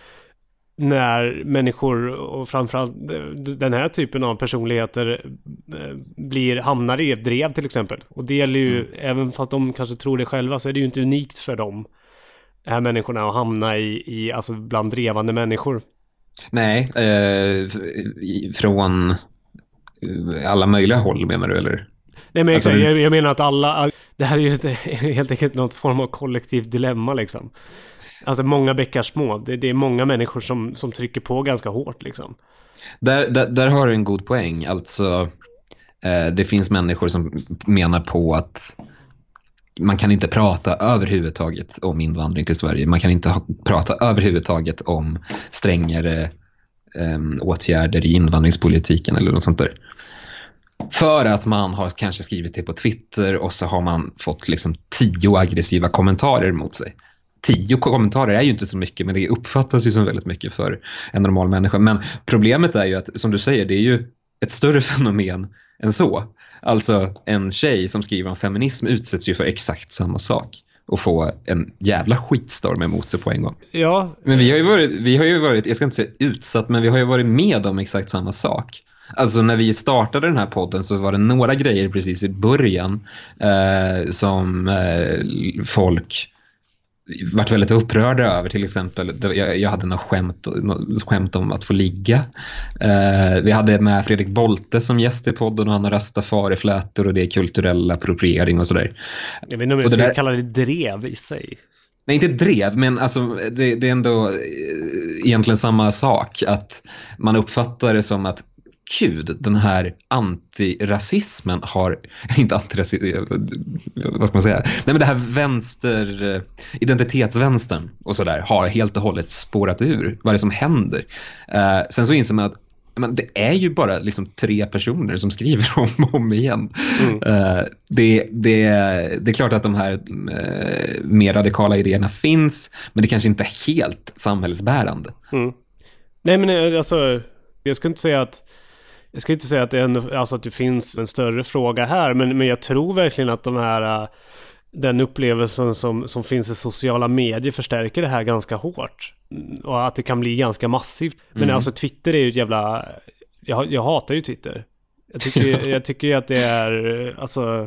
när människor och framförallt den här typen av personligheter blir, hamnar i ett drev till exempel. Och det gäller ju, mm. även fast de kanske tror det själva, så är det ju inte unikt för dem, de här människorna, att hamna i, i alltså bland drevande människor. Nej, eh, från alla möjliga håll menar du, eller? Nej, men alltså, jag, jag menar att alla, det här är ju ett, helt enkelt något form av kollektivt dilemma liksom. Alltså många bäckar små, det, det är många människor som, som trycker på ganska hårt liksom. Där, där, där har du en god poäng, alltså eh, det finns människor som menar på att man kan inte prata överhuvudtaget om invandring till Sverige. Man kan inte ha, prata överhuvudtaget om strängare eh, åtgärder i invandringspolitiken eller något sånt där. För att man har kanske skrivit det på Twitter och så har man fått liksom tio aggressiva kommentarer mot sig. Tio kommentarer är ju inte så mycket, men det uppfattas ju som väldigt mycket för en normal människa. Men problemet är ju att, som du säger, det är ju ett större fenomen än så. Alltså en tjej som skriver om feminism utsätts ju för exakt samma sak och få en jävla skitstorm emot sig på en gång. Ja. Men vi har ju varit, vi har ju varit, jag ska inte säga utsatt, men vi har ju varit med om exakt samma sak. Alltså när vi startade den här podden så var det några grejer precis i början eh, som eh, folk varit väldigt upprörda över. Till exempel, jag, jag hade något skämt, något skämt om att få ligga. Eh, vi hade med Fredrik Bolte som gäst i podden och han har rastafari-flätor och det är kulturell appropriering och sådär. Jag vet inte om jag skulle kalla det drev i sig. Nej, inte drev, men alltså, det, det är ändå egentligen samma sak. Att man uppfattar det som att gud, den här antirasismen har, inte antirasism, vad ska man säga? Nej, men det här vänster, identitetsvänstern och sådär har helt och hållet spårat ur vad det som händer. Uh, sen så inser man att men det är ju bara liksom tre personer som skriver om och om igen. Mm. Uh, det, det, det är klart att de här uh, mer radikala idéerna finns, men det kanske inte är helt samhällsbärande. Mm. Nej, men alltså, jag ska inte säga att Jag ska inte säga att det, är en, alltså att det finns en större fråga här, men, men jag tror verkligen att de här, den upplevelsen som, som finns i sociala medier förstärker det här ganska hårt. Och att det kan bli ganska massivt. Men mm. alltså Twitter är ju ett jävla... Jag, jag hatar ju Twitter. Jag tycker, jag tycker ju att det är... Alltså...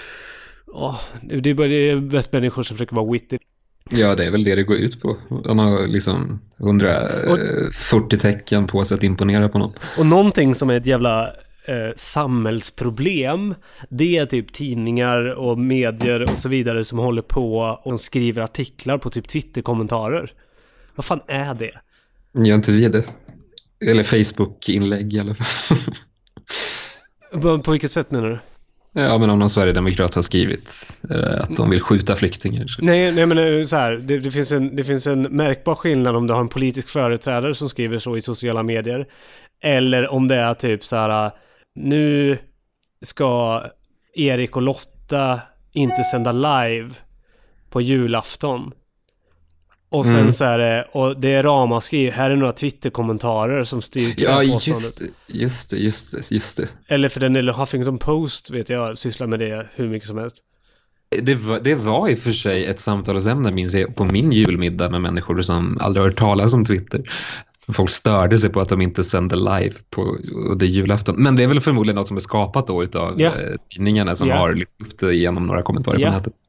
Åh, det är bara det är bäst människor som försöker vara witty. Ja, det är väl det det går ut på. Han har liksom hundrafyrtio tecken på sig att imponera på någon. Och någonting som är ett jävla eh, samhällsproblem, det är typ tidningar och medier och så vidare som håller på och skriver artiklar på typ Twitter-kommentarer. Vad fan är det? Gör inte vi det? Eller Facebook-inlägg i alla fall. på, på vilket sätt menar du? Ja, men om någon Sverigedemokrat har skrivit eh, att de vill skjuta flyktingar. Så. Nej, nej, men så här, det, det, finns en, det finns en märkbar skillnad om du har en politisk företrädare som skriver så i sociala medier. Eller om det är typ så här, nu ska Erik och Lotta inte sända live på julafton. Och sen mm. så är det, och det är ramaskri, här är några Twitter-kommentarer som styrker ja, det just, just det, just det, just det. Eller för den, eller Huffington Post vet jag, sysslar med det hur mycket som helst. Det var, det var i och för sig ett samtalsämne, minns jag, på min julmiddag med människor som aldrig hört talas om Twitter. Folk störde sig på att de inte sände live på det julafton. Men det är väl förmodligen något som är skapat då utav yeah. tidningarna som yeah. har lyft upp det genom några kommentarer yeah. på nätet.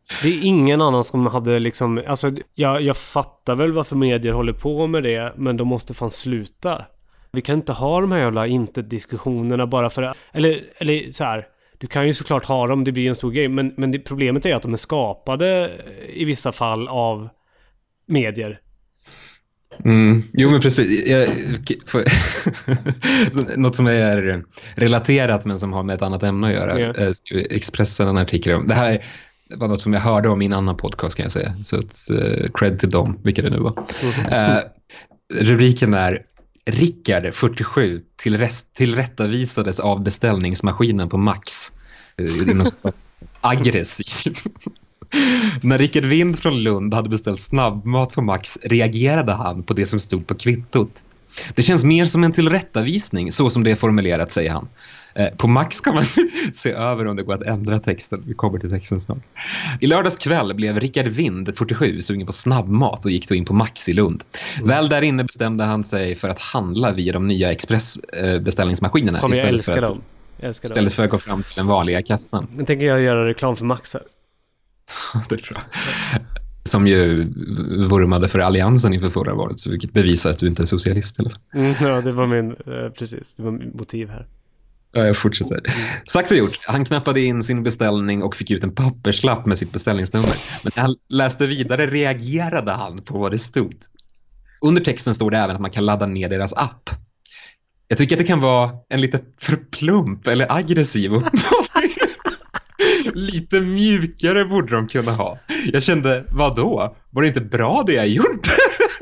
Det är ingen annan som hade liksom... Alltså, jag, jag fattar väl varför medier håller på med det, men de måste fan sluta. Vi kan inte ha de här jävla inte-diskussionerna bara för... Eller, eller så här... Du kan ju såklart ha dem, det blir en stor grej. Men, men det, problemet är att de är skapade i vissa fall av medier. Mm. Jo, men precis. Jag, för, något som är relaterat men som har med ett annat ämne att göra. Yeah. Expressen en artikel om. Det här var något som jag hörde om i en annan podcast, kan jag säga. Så ett uh, cred till dem, vilka det nu var. Mm. Uh, rubriken är Rickard, fyrtiosju, tillrätt, tillrättavisades av beställningsmaskinen på Max. Det är något aggressiv. När Rickard Wind från Lund hade beställt snabbmat på Max reagerade han på det som stod på kvittot. Det känns mer som en tillrättavisning, så som det är formulerat, säger han. På Max kan man se över om det går att ändra texten. Vi kommer till texten snart. I lördags kväll blev Rickard Wind, fyrtiosju, sugen på snabbmat och gick då in på Max i Lund. Mm. Väl där inne bestämde han sig för att handla via de nya expressbeställningsmaskinerna Kom, jag istället, för att, dem. Jag älskar istället dem. för att gå fram till den vanliga kassan. Nu tänker jag göra reklam för Max här. Det tror jag. Som ju vurmade för alliansen inför förra valet, så vilket bevisar att du inte är socialist eller? Mm, ja, det var min, eh, precis, det var min motiv här. Ja, jag fortsätter. Mm. Sagt och gjort. Han knappade in sin beställning och fick ut en papperslapp med sitt beställningsnummer. Men när han läste vidare reagerade han på vad det stod. Under texten står det även att man kan ladda ner deras app. Jag tycker att det kan vara en lite för plump eller aggressiv uppmaning. Lite mjukare borde de kunna ha. Jag kände, vad då? Var det inte bra det jag gjort?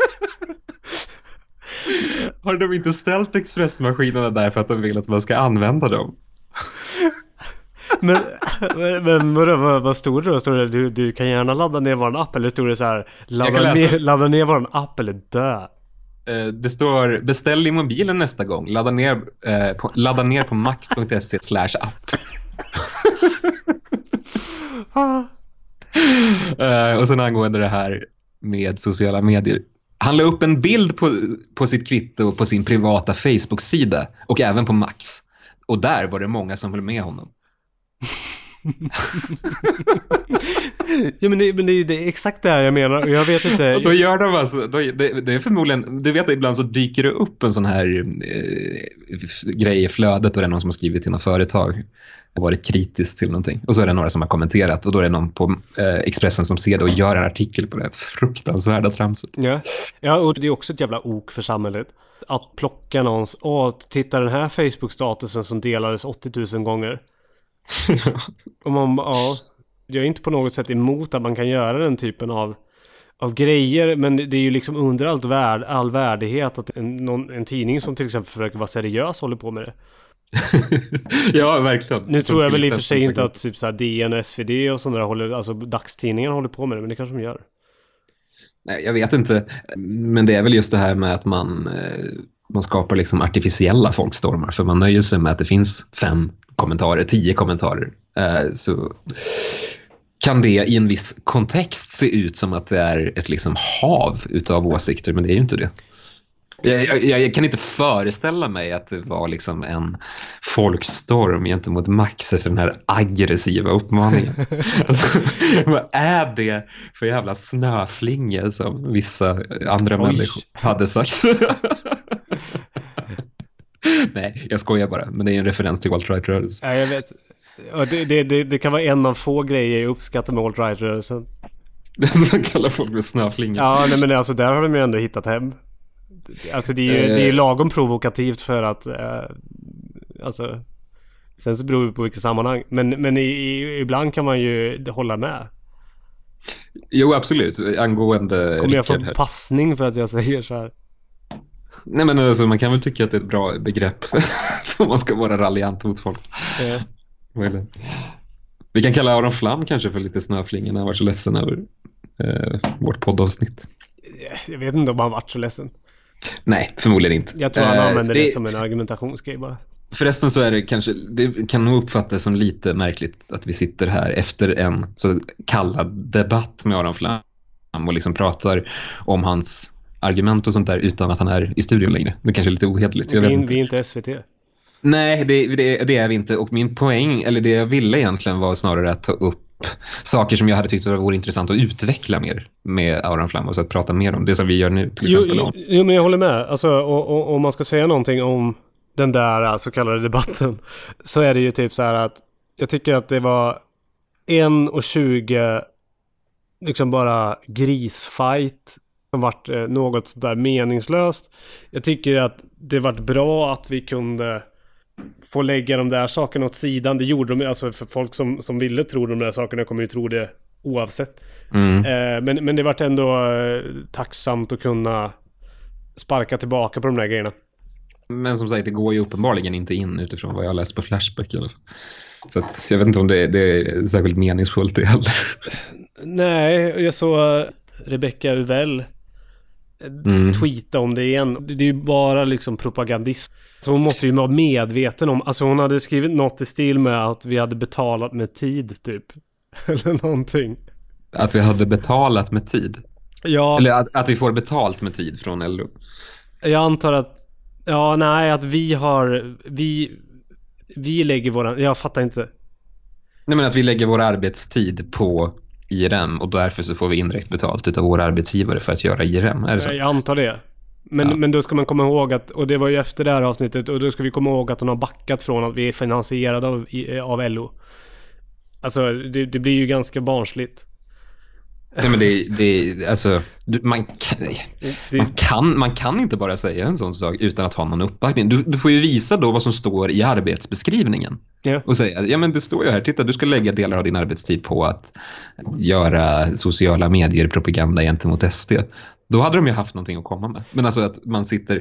Har de inte ställt expressmaskinerna där för att de vill att man ska använda dem? Men, men vad, vad stod det då? Stod det, du, du kan gärna ladda ner vår app, eller stod det så här, ladda ner, ladda ner vår app eller dö? Det står, beställ i mobilen nästa gång. Ladda ner, eh, på, ladda ner på max punkt se slash app. uh, och sen angående det här med sociala medier. Han la upp en bild på, på sitt kvitto på sin privata Facebook-sida och även på Max. Och där var det många som höll med honom. Ja, men det, men det är ju det, exakt det här jag menar. Och jag vet inte. Och då gör de alltså, då, det, det är förmodligen, du vet att ibland så dyker det upp en sån här eh, grej i flödet och det är någon som har skrivit till något företag och varit kritisk till någonting. Och så är det några som har kommenterat och då är det någon på eh, Expressen som ser det och gör en artikel på det här fruktansvärda tramset. Ja. Ja, och det är också ett jävla ok för samhället. Att plocka någons, åh, titta den här Facebook-statusen som delades åttio tusen gånger. Och man, ja, jag är inte på något sätt emot att man kan göra den typen av, av grejer, men det är ju liksom under allt värd, all värdighet att en, någon, en tidning som till exempel försöker vara seriös håller på med det. Ja, verkligen. Nu tror jag väl i och för sig inte att typ så här D N och S V D och sådana där håller, alltså dagstidningen håller på med det, men det kanske de gör. Nej, jag vet inte, men det är väl just det här med att man man skapar liksom artificiella folkstormar, för man nöjer sig med att det finns fem kommentarer, tio kommentarer, eh, så kan det i en viss kontext se ut som att det är ett liksom hav utav åsikter, men det är ju inte det. Jag, jag, jag kan inte föreställa mig att det var liksom en folkstorm gentemot Max efter den här aggressiva uppmaningen. Alltså, vad är det för jävla snöflinge som vissa andra Oj. människor hade sagt? Nej, jag skojar bara. Men det är en referens till alt-right-rörelsen. Ja, jag vet. Det, det, det, det kan vara en av få grejer jag uppskattar med alt-right-rörelsen. Man kallar folk för snöflingar. Ja, nej, men alltså, där har de ju ändå hittat hem. Alltså det är ju, det är ju lagom provokativt för att eh, alltså, sen så beror det på vilket sammanhang. Men, men i, i, ibland kan man ju hålla med. Jo, absolut. Angående kommer jag få passning för att jag säger så här? Nej, men alltså, man kan väl tycka att det är ett bra begrepp om man ska vara raljant mot folk. Ja. Vi kan kalla Aron Flam kanske för lite snöflingen. Han var så ledsen över eh, vårt poddavsnitt. Jag vet inte om han varit så ledsen. Nej, förmodligen inte. Jag tror han använder eh, det, det som en argumentationsgrej bara. Förresten så är det kanske, det kan nog uppfattas som lite märkligt att vi sitter här efter en så kallad debatt med Aron Flam och liksom pratar om hans argument och sånt där utan att han är i studion längre. Det är kanske lite ohederligt. Vi, vi är inte S V T. Nej, det, det, det är vi inte. Och min poäng, eller det jag ville egentligen var snarare att ta upp upp saker som jag hade tyckt vore intressant att utveckla mer med Aron Flam och så att prata mer om det som vi gör nu till exempel. Jo, jo, jo men jag håller med. Alltså, om man ska säga någonting om den där så kallade debatten så är det ju typ så här att jag tycker att det var en och tjugo liksom bara grisfight som vart eh, något där meningslöst. Jag tycker att det vart bra att vi kunde få lägga de där sakerna åt sidan. Det gjorde de, alltså för folk som, som ville tro de där sakerna kommer ju tro det oavsett. Mm. Eh, men, men det vart ändå eh, tacksamt att kunna sparka tillbaka på de där grejerna. Men som sagt, det går ju uppenbarligen inte in utifrån vad jag har läst på Flashback i alla fall. Så att, jag vet inte om det, det är särskilt meningsfullt det heller. Nej, jag såg Rebecca Uvell mm. tweeta om det igen. Det är ju bara liksom propagandist. Så hon måste ju vara medveten om. Alltså hon hade skrivit något i stil med att vi hade betalat med tid typ. Eller någonting. Att vi hade betalat med tid? Ja. Eller att, att vi får betalt med tid från L O? Jag antar att ja, nej, att vi har vi vi lägger våran, jag fattar inte. Nej, men att vi lägger vår arbetstid på I R M och därför så får vi indirekt betalt utav våra arbetsgivare för att göra I R M, är det så? Jag antar det. Men, ja. men då ska man komma ihåg att, och det var ju efter det här avsnittet, och då ska vi komma ihåg att hon har backat från att vi är finansierade av, av L O. Alltså, det, det blir ju ganska barnsligt. Nej, men det, det alltså man kan, man kan man kan inte bara säga en sån sak utan att ha någon uppbackning. Du, du får ju visa då vad som står i arbetsbeskrivningen. Ja. Och säga, ja men det står ju här, titta, du ska lägga delar av din arbetstid på att göra sociala medier propaganda gentemot S D. Då hade de ju haft någonting att komma med. Men alltså att man sitter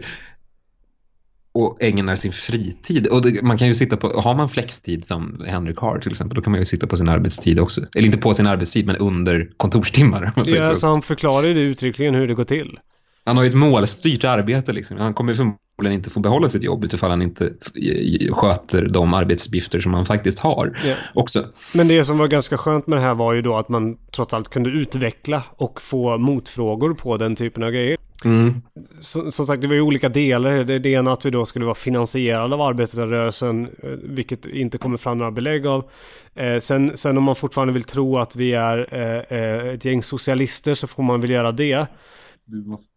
och ägnar sin fritid. Och det, man kan ju sitta på, har man flextid som Henrik har till exempel, då kan man ju sitta på sin arbetstid också. Eller inte på sin arbetstid, men under kontorstimmar. Ja, så. så han förklarar ju uttryckligen hur det går till. Han har ju ett målstyrt arbete liksom. Han kommer förmodligen inte få behålla sitt jobb utifall han inte sköter de arbetsuppgifter som han faktiskt har ja. också. Men det som var ganska skönt med det här var ju då att man trots allt kunde utveckla och få motfrågor på den typen av grejer. Mm. Så, som sagt, det var ju olika delar. Det, det ena att vi då skulle vara finansierade av arbetarrörelsen, vilket inte kommer fram några belägg av. Eh, sen, sen om man fortfarande vill tro att vi är eh, ett gäng socialister så får man väl göra det. Du måste...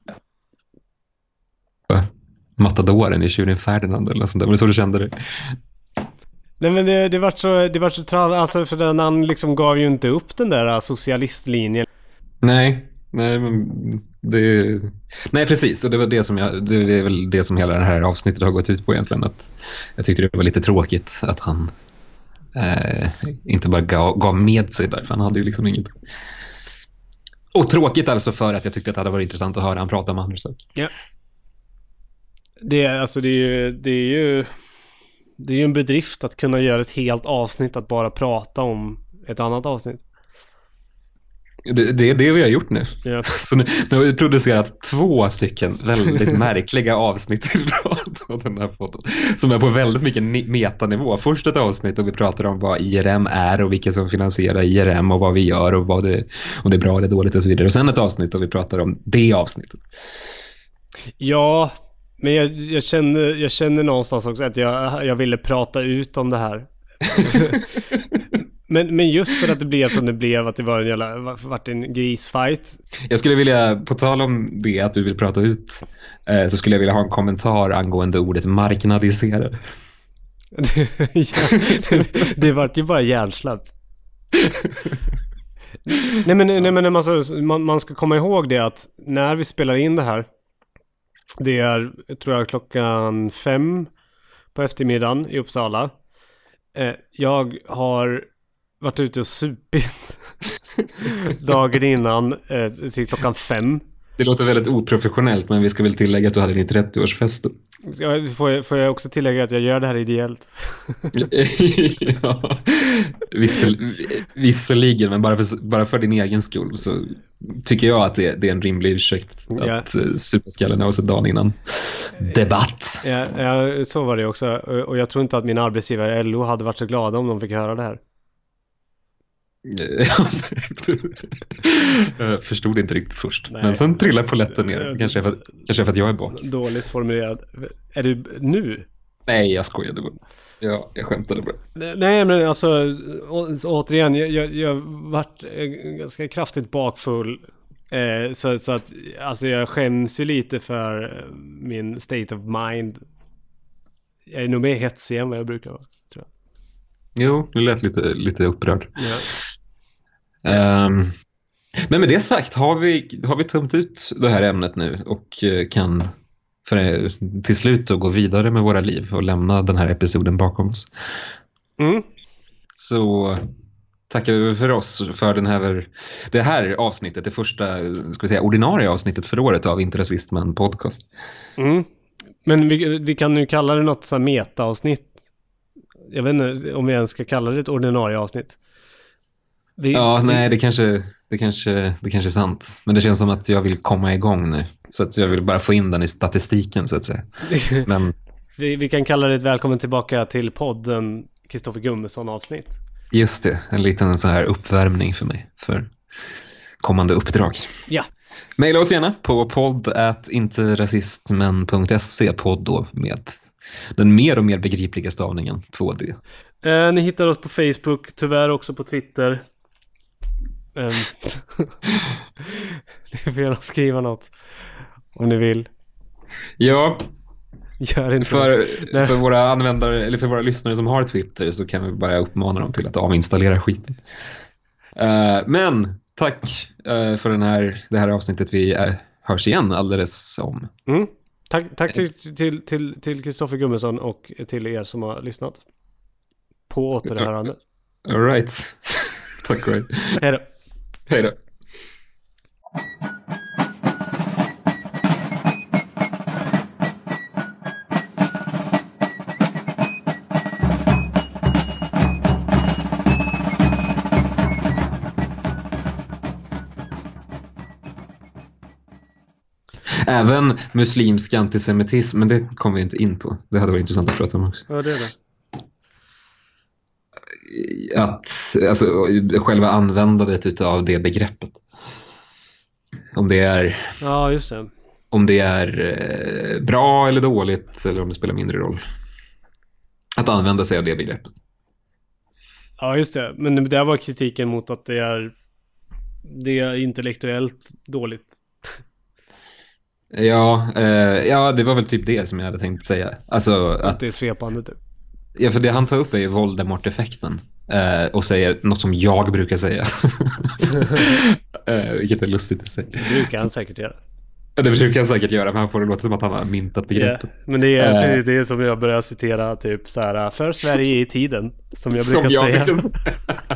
Matadoren i Tjuren Ferdinand eller sånt där. Var det så du kände det? Nej, men det, det var så, det var så trav, alltså för den, han liksom gav ju inte upp den där socialistlinjen. Nej, nej men det, nej precis, och det var det som jag, det är väl det som hela det här avsnittet har gått ut på egentligen, att jag tyckte det var lite tråkigt att han eh, inte bara gav, gav med sig där, för han hade ju liksom inget. Och tråkigt alltså för att jag tyckte att det hade varit intressant att höra han prata om andra saker. Ja. Det är alltså det är ju det är ju det är ju en bedrift att kunna göra ett helt avsnitt att bara prata om ett annat avsnitt. Det, det är det vi har gjort nu. Ja. Så nu, nu har vi producerat två stycken väldigt märkliga avsnitt i rad av den här foton, som är på väldigt mycket metanivå. Först ett avsnitt och vi pratar om vad I R M är och vilka som finansierar I R M och vad vi gör och vad det, om det är bra eller dåligt och så vidare. Och sen ett avsnitt och vi pratar om det avsnittet. Ja, men jag, jag, känner, jag känner någonstans också att jag, jag ville prata ut om det här. men, men just för att det blev som det blev, att det var en, jävla, vart en grisfight. Jag skulle vilja, på tal om det att du vill prata ut, eh, så skulle jag vilja ha en kommentar angående ordet marknadisera. ja, det, det vart ju bara hjärnsläpp. nej men, nej, men alltså, man, man ska komma ihåg det att när vi spelar in det här, det är, tror jag, klockan fem på eftermiddagen i Uppsala. Eh, jag har varit ute och supit dagen innan eh, till klockan fem. Det låter väldigt oprofessionellt, men vi ska väl tillägga att du hade din trettioårsfest. Ja, får, jag, får jag också tillägga att jag gör det här ideellt? ja, vissel, visserligen, men bara för, bara för din egen skull så tycker jag att det, det är en rimlig ursäkt ja. att uh, superskallen har sett dagen innan debatt. Ja, ja, så var det också. Och jag tror inte att min arbetsgivare L O hade varit så glada om de fick höra det här. Jag förstod inte riktigt först. Nej. Men sen trillar polletten ner. Kanske för, kanske för att jag är bak. Dåligt formulerad. Är du nu? Nej, jag skojade bara. Ja, jag skämtade bara. Nej, men alltså å, återigen, jag, jag, jag vart eh, ganska kraftigt bakfull. Eh, så, så att alltså jag skäms ju lite för min state of mind. Jag är nog mer hetsig än vad jag brukar vara, tror jag. Jo, det lät lite, lite upprörd. Ja. Um, men med det sagt, har vi, har vi tömt ut det här ämnet nu och uh, kan för, till slut då gå vidare med våra liv och lämna den här episoden bakom oss. Mm. Så tackar vi för oss för den här, det här avsnittet, det första ska vi säga, ordinarie avsnittet för året av Inte rasist men podcast. Mm. Men vi, vi kan nu kalla det något så här meta-avsnitt. Jag vet inte om vi ens ska kalla det ett ordinarie avsnitt. Vi, ja, vi... nej, det kanske, det, kanske, det kanske är sant. Men det känns som att jag vill komma igång nu. Så att jag vill bara få in den i statistiken, så att säga. Men... vi, vi kan kalla det ett välkommen tillbaka till podden Kristoffer Gummesson-avsnitt. Just det, en liten så här uppvärmning för mig. För kommande uppdrag. Ja. Maila oss gärna på podd at interrasistmen punkt se, podd då med den mer och mer begripliga stavningen två D. Eh, ni hittar oss på Facebook, tyvärr också på Twitter. Eh, ni får gärna skriva något om ni vill. Ja, gör inte för, för våra användare eller för våra lyssnare som har Twitter så kan vi bara uppmana dem till att avinstallera skiten. Uh, men tack uh, för den här, det här avsnittet. Vi uh, hörs igen alldeles om. Mm. Tack, tack till, till, till, till Kristoffer Gummesson och till er som har lyssnat på återhörande. All right. Tack right. Hej då. Hej då. Även muslimsk antisemitism, men det kommer vi inte in på. Det hade varit intressant att prata om också. Ja, det är det. Att, alltså, själva användandet av det begreppet. Om det är... Ja, just det. Om det är eh, bra eller dåligt, eller om det spelar mindre roll. Att använda sig av det begreppet. Ja, just det. Men det där var kritiken mot att det är, det är intellektuellt dåligt. Ja, eh, ja, det var väl typ det som jag hade tänkt säga. Alltså att, att det är svepande typ. Ja, för det han tar upp är ju Voldemort-effekten. Eh, och säger något som jag brukar säga. eh, vilket är lustigt att säga. Det brukar han säkert göra. Det brukar han säkert göra, men han får det låta som att han har myntat begreppet. Yeah. Men det är eh, precis det som jag börjar citera typ så här: för Sverige i tiden. Som jag som brukar jag säga. Brukar säga.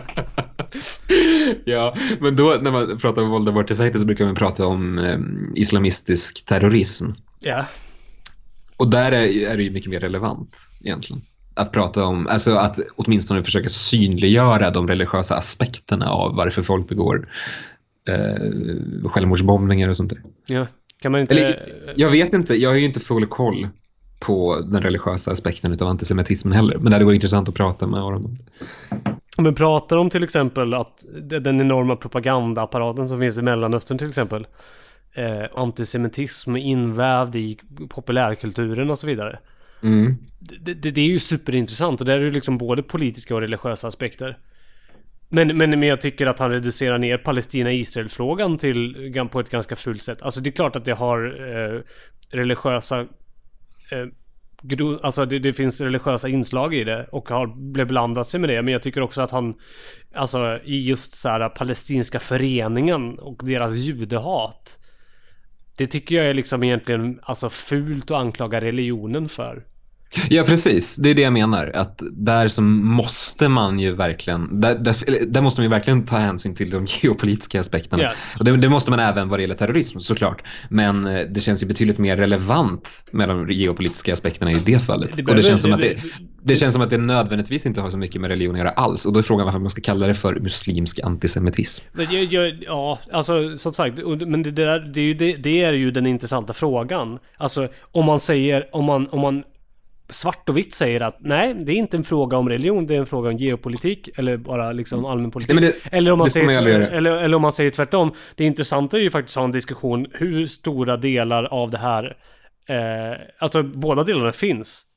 Ja, men då när man pratar om Voldemort-effekten så brukar man prata om eh, islamistisk terrorism. Ja. Yeah. Och där är, är det ju mycket mer relevant egentligen. Att prata om, alltså att åtminstone försöka synliggöra de religiösa aspekterna av varför folk begår eh, självmordsbombningar och sånt där. Ja, kan man inte... Eller, jag vet inte, jag har ju inte full koll på den religiösa aspekten utav antisemitismen heller. Men det hade varit intressant att prata med Aron. Men pratar om till exempel att den enorma propagandaapparaten som finns i Mellanöstern till exempel. Eh, antisemitism invävd i populärkulturen och så vidare. Mm. Det, det, det är ju superintressant och där är det liksom både politiska och religiösa aspekter. Men, men, men jag tycker att han reducerar ner Palestina-Israel-frågan till, på ett ganska fult sätt. Alltså det är klart att det har eh, religiösa eh, gro, alltså det, det finns religiösa inslag i det och har blivit blandat sig med det. Men jag tycker också att han, alltså i just så här palestinska föreningen och deras judehat, det tycker jag är liksom egentligen alltså fult att anklaga religionen för. Ja, precis. Det är det jag menar. Att där så måste man ju verkligen, där, där, där måste man ju verkligen ta hänsyn till de geopolitiska aspekterna. Yeah. Och det, det måste man även vad det gäller terrorism, såklart. Men det känns ju betydligt mer relevant med de geopolitiska aspekterna i det fallet. Det, det och det känns som det, att det, det känns som att det nödvändigtvis inte har så mycket med religion att göra alls. Och då är frågan varför man ska kalla det för muslimsk antisemitism. Men jag, jag, ja, alltså som sagt, men det, där, det, är ju, det, det är ju den intressanta frågan. Alltså om man säger, om man, om man svart och vitt säger att nej, det är inte en fråga om religion, det är en fråga om geopolitik eller bara liksom allmän politik. Det, eller, om man säger, man eller, eller om man säger tvärtom. Det intressanta är ju faktiskt att ha en diskussion hur stora delar av det här eh, alltså båda delarna finns.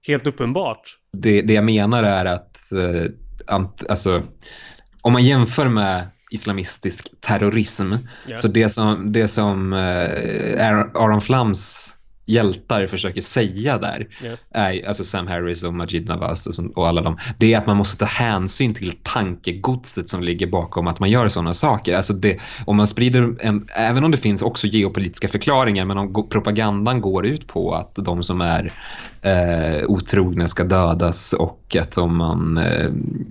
helt uppenbart. Det, det jag menar är att eh, ant, alltså, om man jämför med islamistisk terrorism, Ja. så det som, det som eh, Aron Flams hjältar försöker säga där, Ja. är, alltså Sam Harris och Majid Nawaz och, som, och alla dem, det är att man måste ta hänsyn till tankegodset som ligger bakom att man gör sådana saker. Alltså det, om man sprider en, även om det finns också geopolitiska förklaringar, men om propagandan går ut på att de som är eh, otrogna ska dödas, och att om man eh,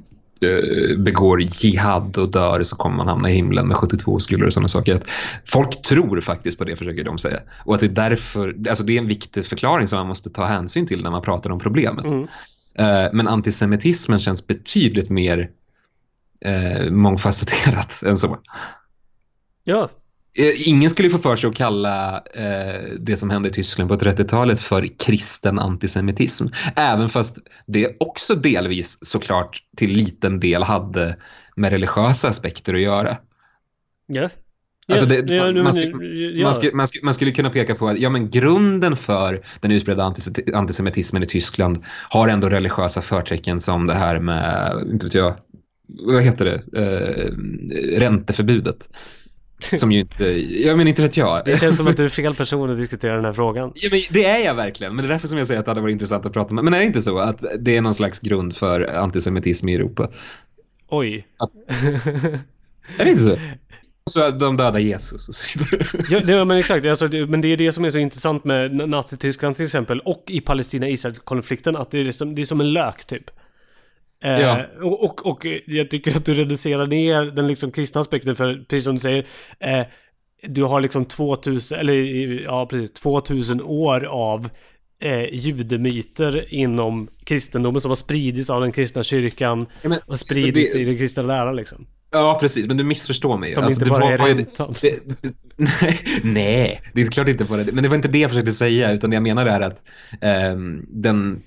begår jihad och dör så kommer man hamna i himlen med sjuttiotvå skulor och sådana saker. Att folk tror faktiskt på det, försöker de säga. Och att det är därför, alltså det är en viktig förklaring som man måste ta hänsyn till när man pratar om problemet. Mm. Uh, men antisemitismen känns betydligt mer uh, mångfacetterat än så. Ja. Ingen skulle få för sig att kalla eh, det som hände i Tyskland på trettiotalet för kristen antisemitism. Även fast det också delvis såklart till liten del hade med religiösa aspekter att göra. Ja. Alltså det, Ja, man, men- man, skulle, ja. man, skulle, man, skulle, man skulle kunna peka på att ja, men grunden för den utbredda antis- antisemitismen i Tyskland har ändå religiösa förtecken, som det här med, inte vet jag, vad heter det? Eh, ränteförbudet. Som ju inte, jag men inte vet jag. Det känns som att du är fel person att diskutera den här frågan. Ja, men det är jag verkligen, men det är därför som jag säger att det hade varit intressant att prata med. Men är det inte så att det är någon slags grund för antisemitism i Europa? Oj. Är det inte så? Så att de dödar Jesus och så vidare. Ja, det, men exakt. Alltså, det, men det är det som är så intressant med Nazityskland till exempel, och i Palestina-Israel-konflikten, att det är, som, det är som en lök typ. Eh, Ja. och, och, och jag tycker att du reducerar ner den liksom kristna aspekten, för precis som du säger, eh, du har liksom tvåtusen, eller ja precis, tvåtusen år av eh, judemyter inom kristendomen som har spridits av den kristna kyrkan, Ja, men och spridits det- i den kristna läran liksom. Ja, precis, men du missförstår mig. Som Alltså, inte det bara var- är var ju- räntan. det, det, nej, nej, det är klart inte bara det. Men det var inte det jag försökte säga, utan det jag menar är att ehm, den...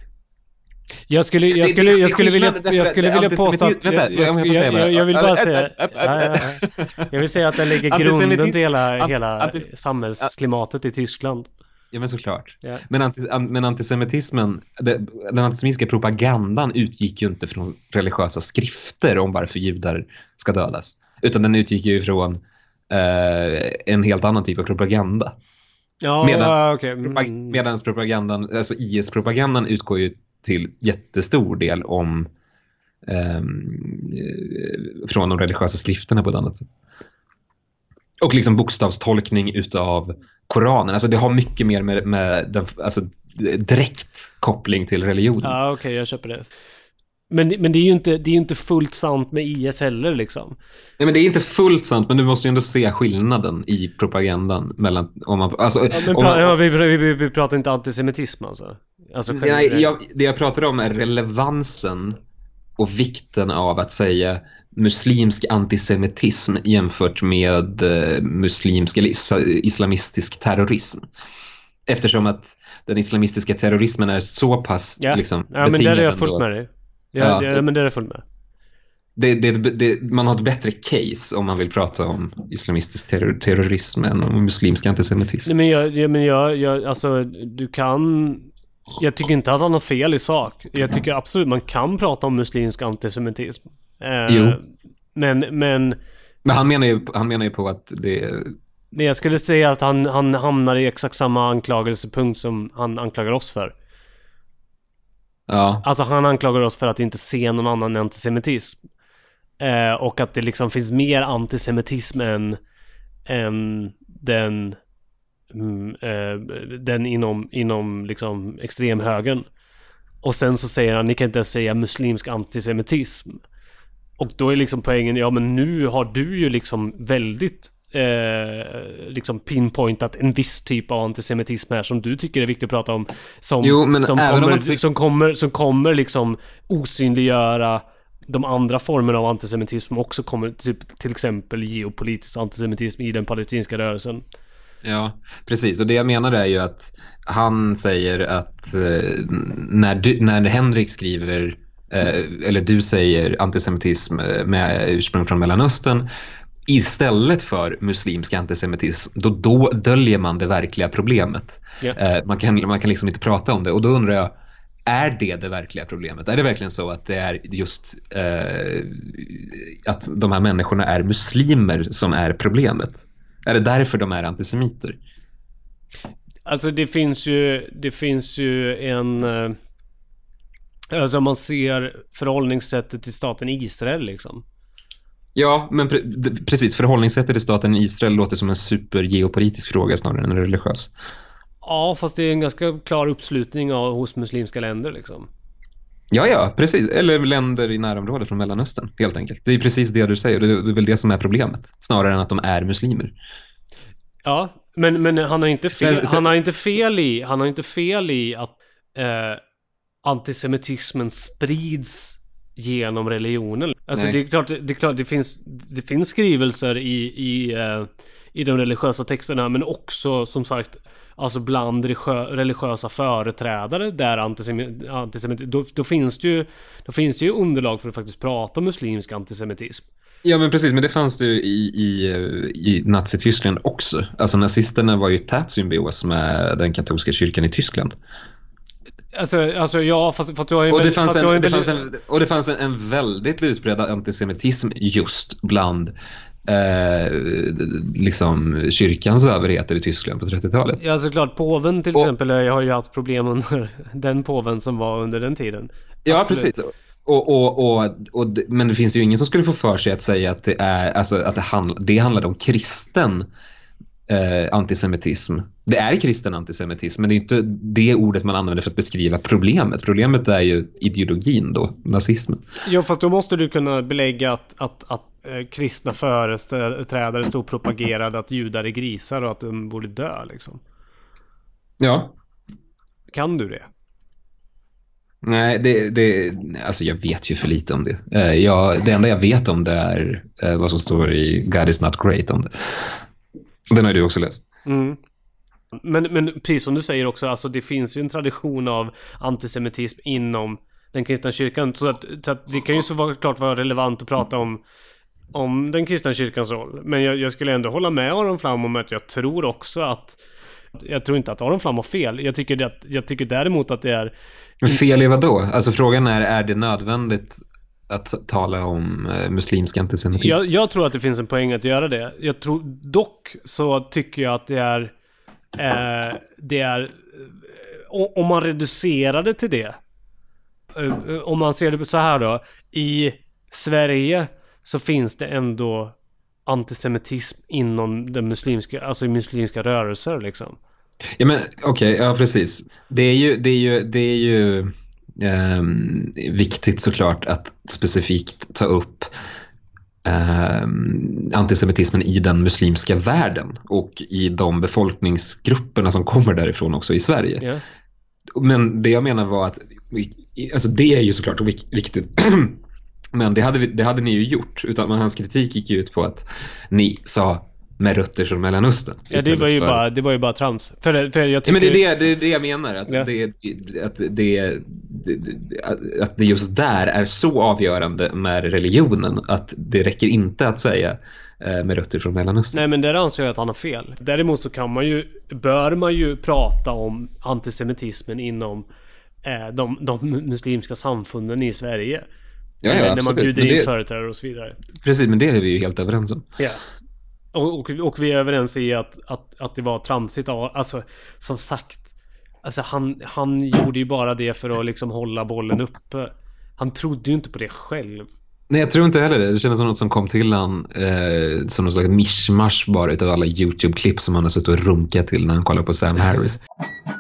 Jag skulle, jag Det- skulle, det- jag det- skulle vilja, skillnad- jag skulle därför- vilja påstå att, antisemitism- vänta, jag, om jag får jag, säga jag, bara. jag, jag vill bara säga, Upp, upp, upp, ja, ja, ja. Jag vill säga att den lägger grunden Antisemitism- till hela, an- hela antis- samhällsklimatet i Tyskland. Ja, men såklart. Ja. Men, anti, an, men antisemitismen, det, den antisemitiska propagandan utgick ju inte från religiösa skrifter om varför judar ska dödas. Utan den utgick ju från eh, en helt annan typ av propaganda. Ja, Medans, ja, okej. propag- Mm. medans propagandan, alltså I S-propagandan utgår ju till jättestor del om ehm, eh, från de religiösa skrifterna på ett annat sätt. Och liksom bokstavstolkning utav Koranen. Alltså det har mycket mer med, med den, alltså direkt koppling till religionen. Ja, okej, jag köper det. Men, men det är ju inte, det är ju inte fullt sant med I S heller liksom. Nej, men det är inte fullt sant, men du måste ju ändå se skillnaden i propagandan mellan, om man, alltså, Ja, men om pra, man, ja, vi, vi, vi, vi pratar inte antisemitism alltså. Alltså Nej, jag, det jag pratar om är relevansen och vikten av att säga muslimsk antisemitism jämfört med eh, muslimsk eller is- islamistisk terrorism. Eftersom att den islamistiska terrorismen är så pass Ja, liksom, ja men där betingad är jag fullt ändå. med dig. Ja, Ja. det, men där är jag fullt med. Det, det, det, man har ett bättre case om man vill prata om islamistisk terror, terrorism än om muslimsk antisemitism. Nej, men jag, jag, men jag, jag, alltså du kan... Jag tycker inte att han har fel i sak. Jag tycker absolut man kan prata om muslimsk antisemitism. Eh, Jo. Men, men, Men han menar ju, han menar ju på att det... men jag skulle säga att han, han hamnar i exakt samma anklagelsepunkt som han anklagar oss för. Ja, Alltså han anklagar oss för att inte se någon annan antisemitism. Eh, och att det liksom finns mer antisemitism än, än den, mm, eh, den inom, inom liksom extremhögern. Och sen så säger han, ni kan inte ens säga muslimsk antisemitism. Och då är liksom poängen, ja men nu har du ju liksom väldigt eh, liksom pinpointat en viss typ av antisemitism här som du tycker är viktigt att prata om, som, Jo, men som, även om kommer, man ty- som, kommer, som kommer liksom osynliggöra de andra formerna av antisemitism som också kommer, typ, till exempel geopolitisk antisemitism i den palestinska rörelsen. ja, precis. Och det jag menar är ju att han säger att eh, när, du, när Henrik skriver eh, eller du säger antisemitism eh, med ursprung från Mellanöstern istället för muslimsk antisemitism, då, då döljer man det verkliga problemet. Ja. Eh, man, kan, man kan liksom inte prata om det. Och då undrar jag, är det det verkliga problemet? Är det verkligen så att det är just eh, att de här människorna är muslimer som är problemet? Är det därför de är antisemiter? Alltså det finns ju det finns ju en eh, alltså man ser förhållningssättet till staten Israel liksom. Ja, men pre- precis, förhållningssättet till staten Israel låter som en supergeopolitisk fråga snarare än en religiös. Ja, fast det är en ganska klar uppslutning av, hos muslimska länder liksom. Ja, ja, precis. Eller länder i närområdet från Mellanöstern, helt enkelt. Det är precis det du säger. Det är väl det som är problemet. Snarare än att de är muslimer. Ja, men, men han har inte fel, sen, sen, han har inte fel i han har inte fel i att eh, antisemitismen sprids genom religionen. Alltså det är klart det är klart det finns det finns skrivelser i i eh, i de religiösa texterna, men också som sagt alltså bland religiösa företrädare där antisemit, antisemit då, då finns det ju då finns det ju underlag för att faktiskt prata om muslimsk antisemitism. Ja, men precis, men det fanns det ju i, i, i Nazityskland också. Alltså nazisterna var ju tät symbios med den katolska kyrkan i Tyskland. Alltså, alltså ja, fast, fast du har ju och det fanns en, en, det fanns en, och det fanns en, en väldigt utbredd antisemitism just bland eh, liksom kyrkans överheter i Tyskland på trettiotalet. Ja, såklart. Påven till och, exempel jag har ju haft problem under den påven som var under den tiden. Ja, absolut. Precis. Och, och, och, och, men det finns ju ingen som skulle få för sig att säga att det, är, alltså, att det, handl, det handlade om kristen eh, antisemitism. Det är kristen antisemitism, men det är inte det ordet man använder för att beskriva problemet. Problemet är ju ideologin då, nazismen. Ja, fast då måste du kunna belägga att, att, att eh, kristna företrädare stod och propagerade att judar är grisar och att de borde dö liksom. Ja. Kan du det? Nej, det, det, alltså jag vet ju för lite om det. Eh, jag, det enda jag vet om det är eh, vad som står i God is not great om det. Den har du också läst. Mm. Men, men precis som du säger också, alltså det finns ju en tradition av antisemitism inom den kristna kyrkan. Så att, så att det kan ju såklart vara relevant att prata om, om den kristna kyrkans roll. Men jag, jag skulle ändå hålla med Aron Flam om att jag tror också att jag tror inte att Aron Flam har fel. Jag tycker, att, jag tycker däremot att det är... Men fel i vad då? Alltså frågan är, är det nödvändigt att tala om eh, muslimsk antisemitism? Jag, jag tror att det finns en poäng att göra det. Jag tror, dock så tycker jag att det är eh, det är eh, om man reducerar det till det, eh, om man ser det så här då, i Sverige så finns det ändå antisemitism inom den muslimska, alltså i muslimska rörelser liksom. Ja, men okej, okay, ja precis. Det är ju, det är ju, det är ju eh, viktigt såklart att specifikt ta upp eh, antisemitismen i den muslimska världen och i de befolkningsgrupperna som kommer därifrån också i Sverige. Yeah. Men det jag menar var att alltså det är ju såklart viktigt. Men det hade, vi, det hade ni ju gjort. Utan hans kritik gick ju ut på att ni sa med rötter från Mellanöstern. Ja, det var ju, för... bara, det var ju bara trams. För, för jag tycker... ja, men det är det, det, är det jag menar. Att, ja. det, att, det, att det just där är så avgörande med religionen. Att det räcker inte att säga med rötter från Mellanöstern. Nej, men där anser jag att han har fel. Däremot så kan man ju, bör man ju prata om antisemitismen inom eh, de, de muslimska samfunden i Sverige. Ja, ja, när absolut. man bjuder in det, företrädare och så vidare. Precis, men det är vi ju helt överens om. Ja. Och, och, och vi är överens i att, att, att det var tramsigt. Alltså, som sagt, alltså han, han gjorde ju bara det för att liksom hålla bollen uppe. Han trodde ju inte på det själv. Nej, jag tror inte heller det. Det kändes som något som kom till han eh, som någon slags mishmash bara utav alla YouTube-klipp som han har suttit och runkat till när han kollar på Sam Harris.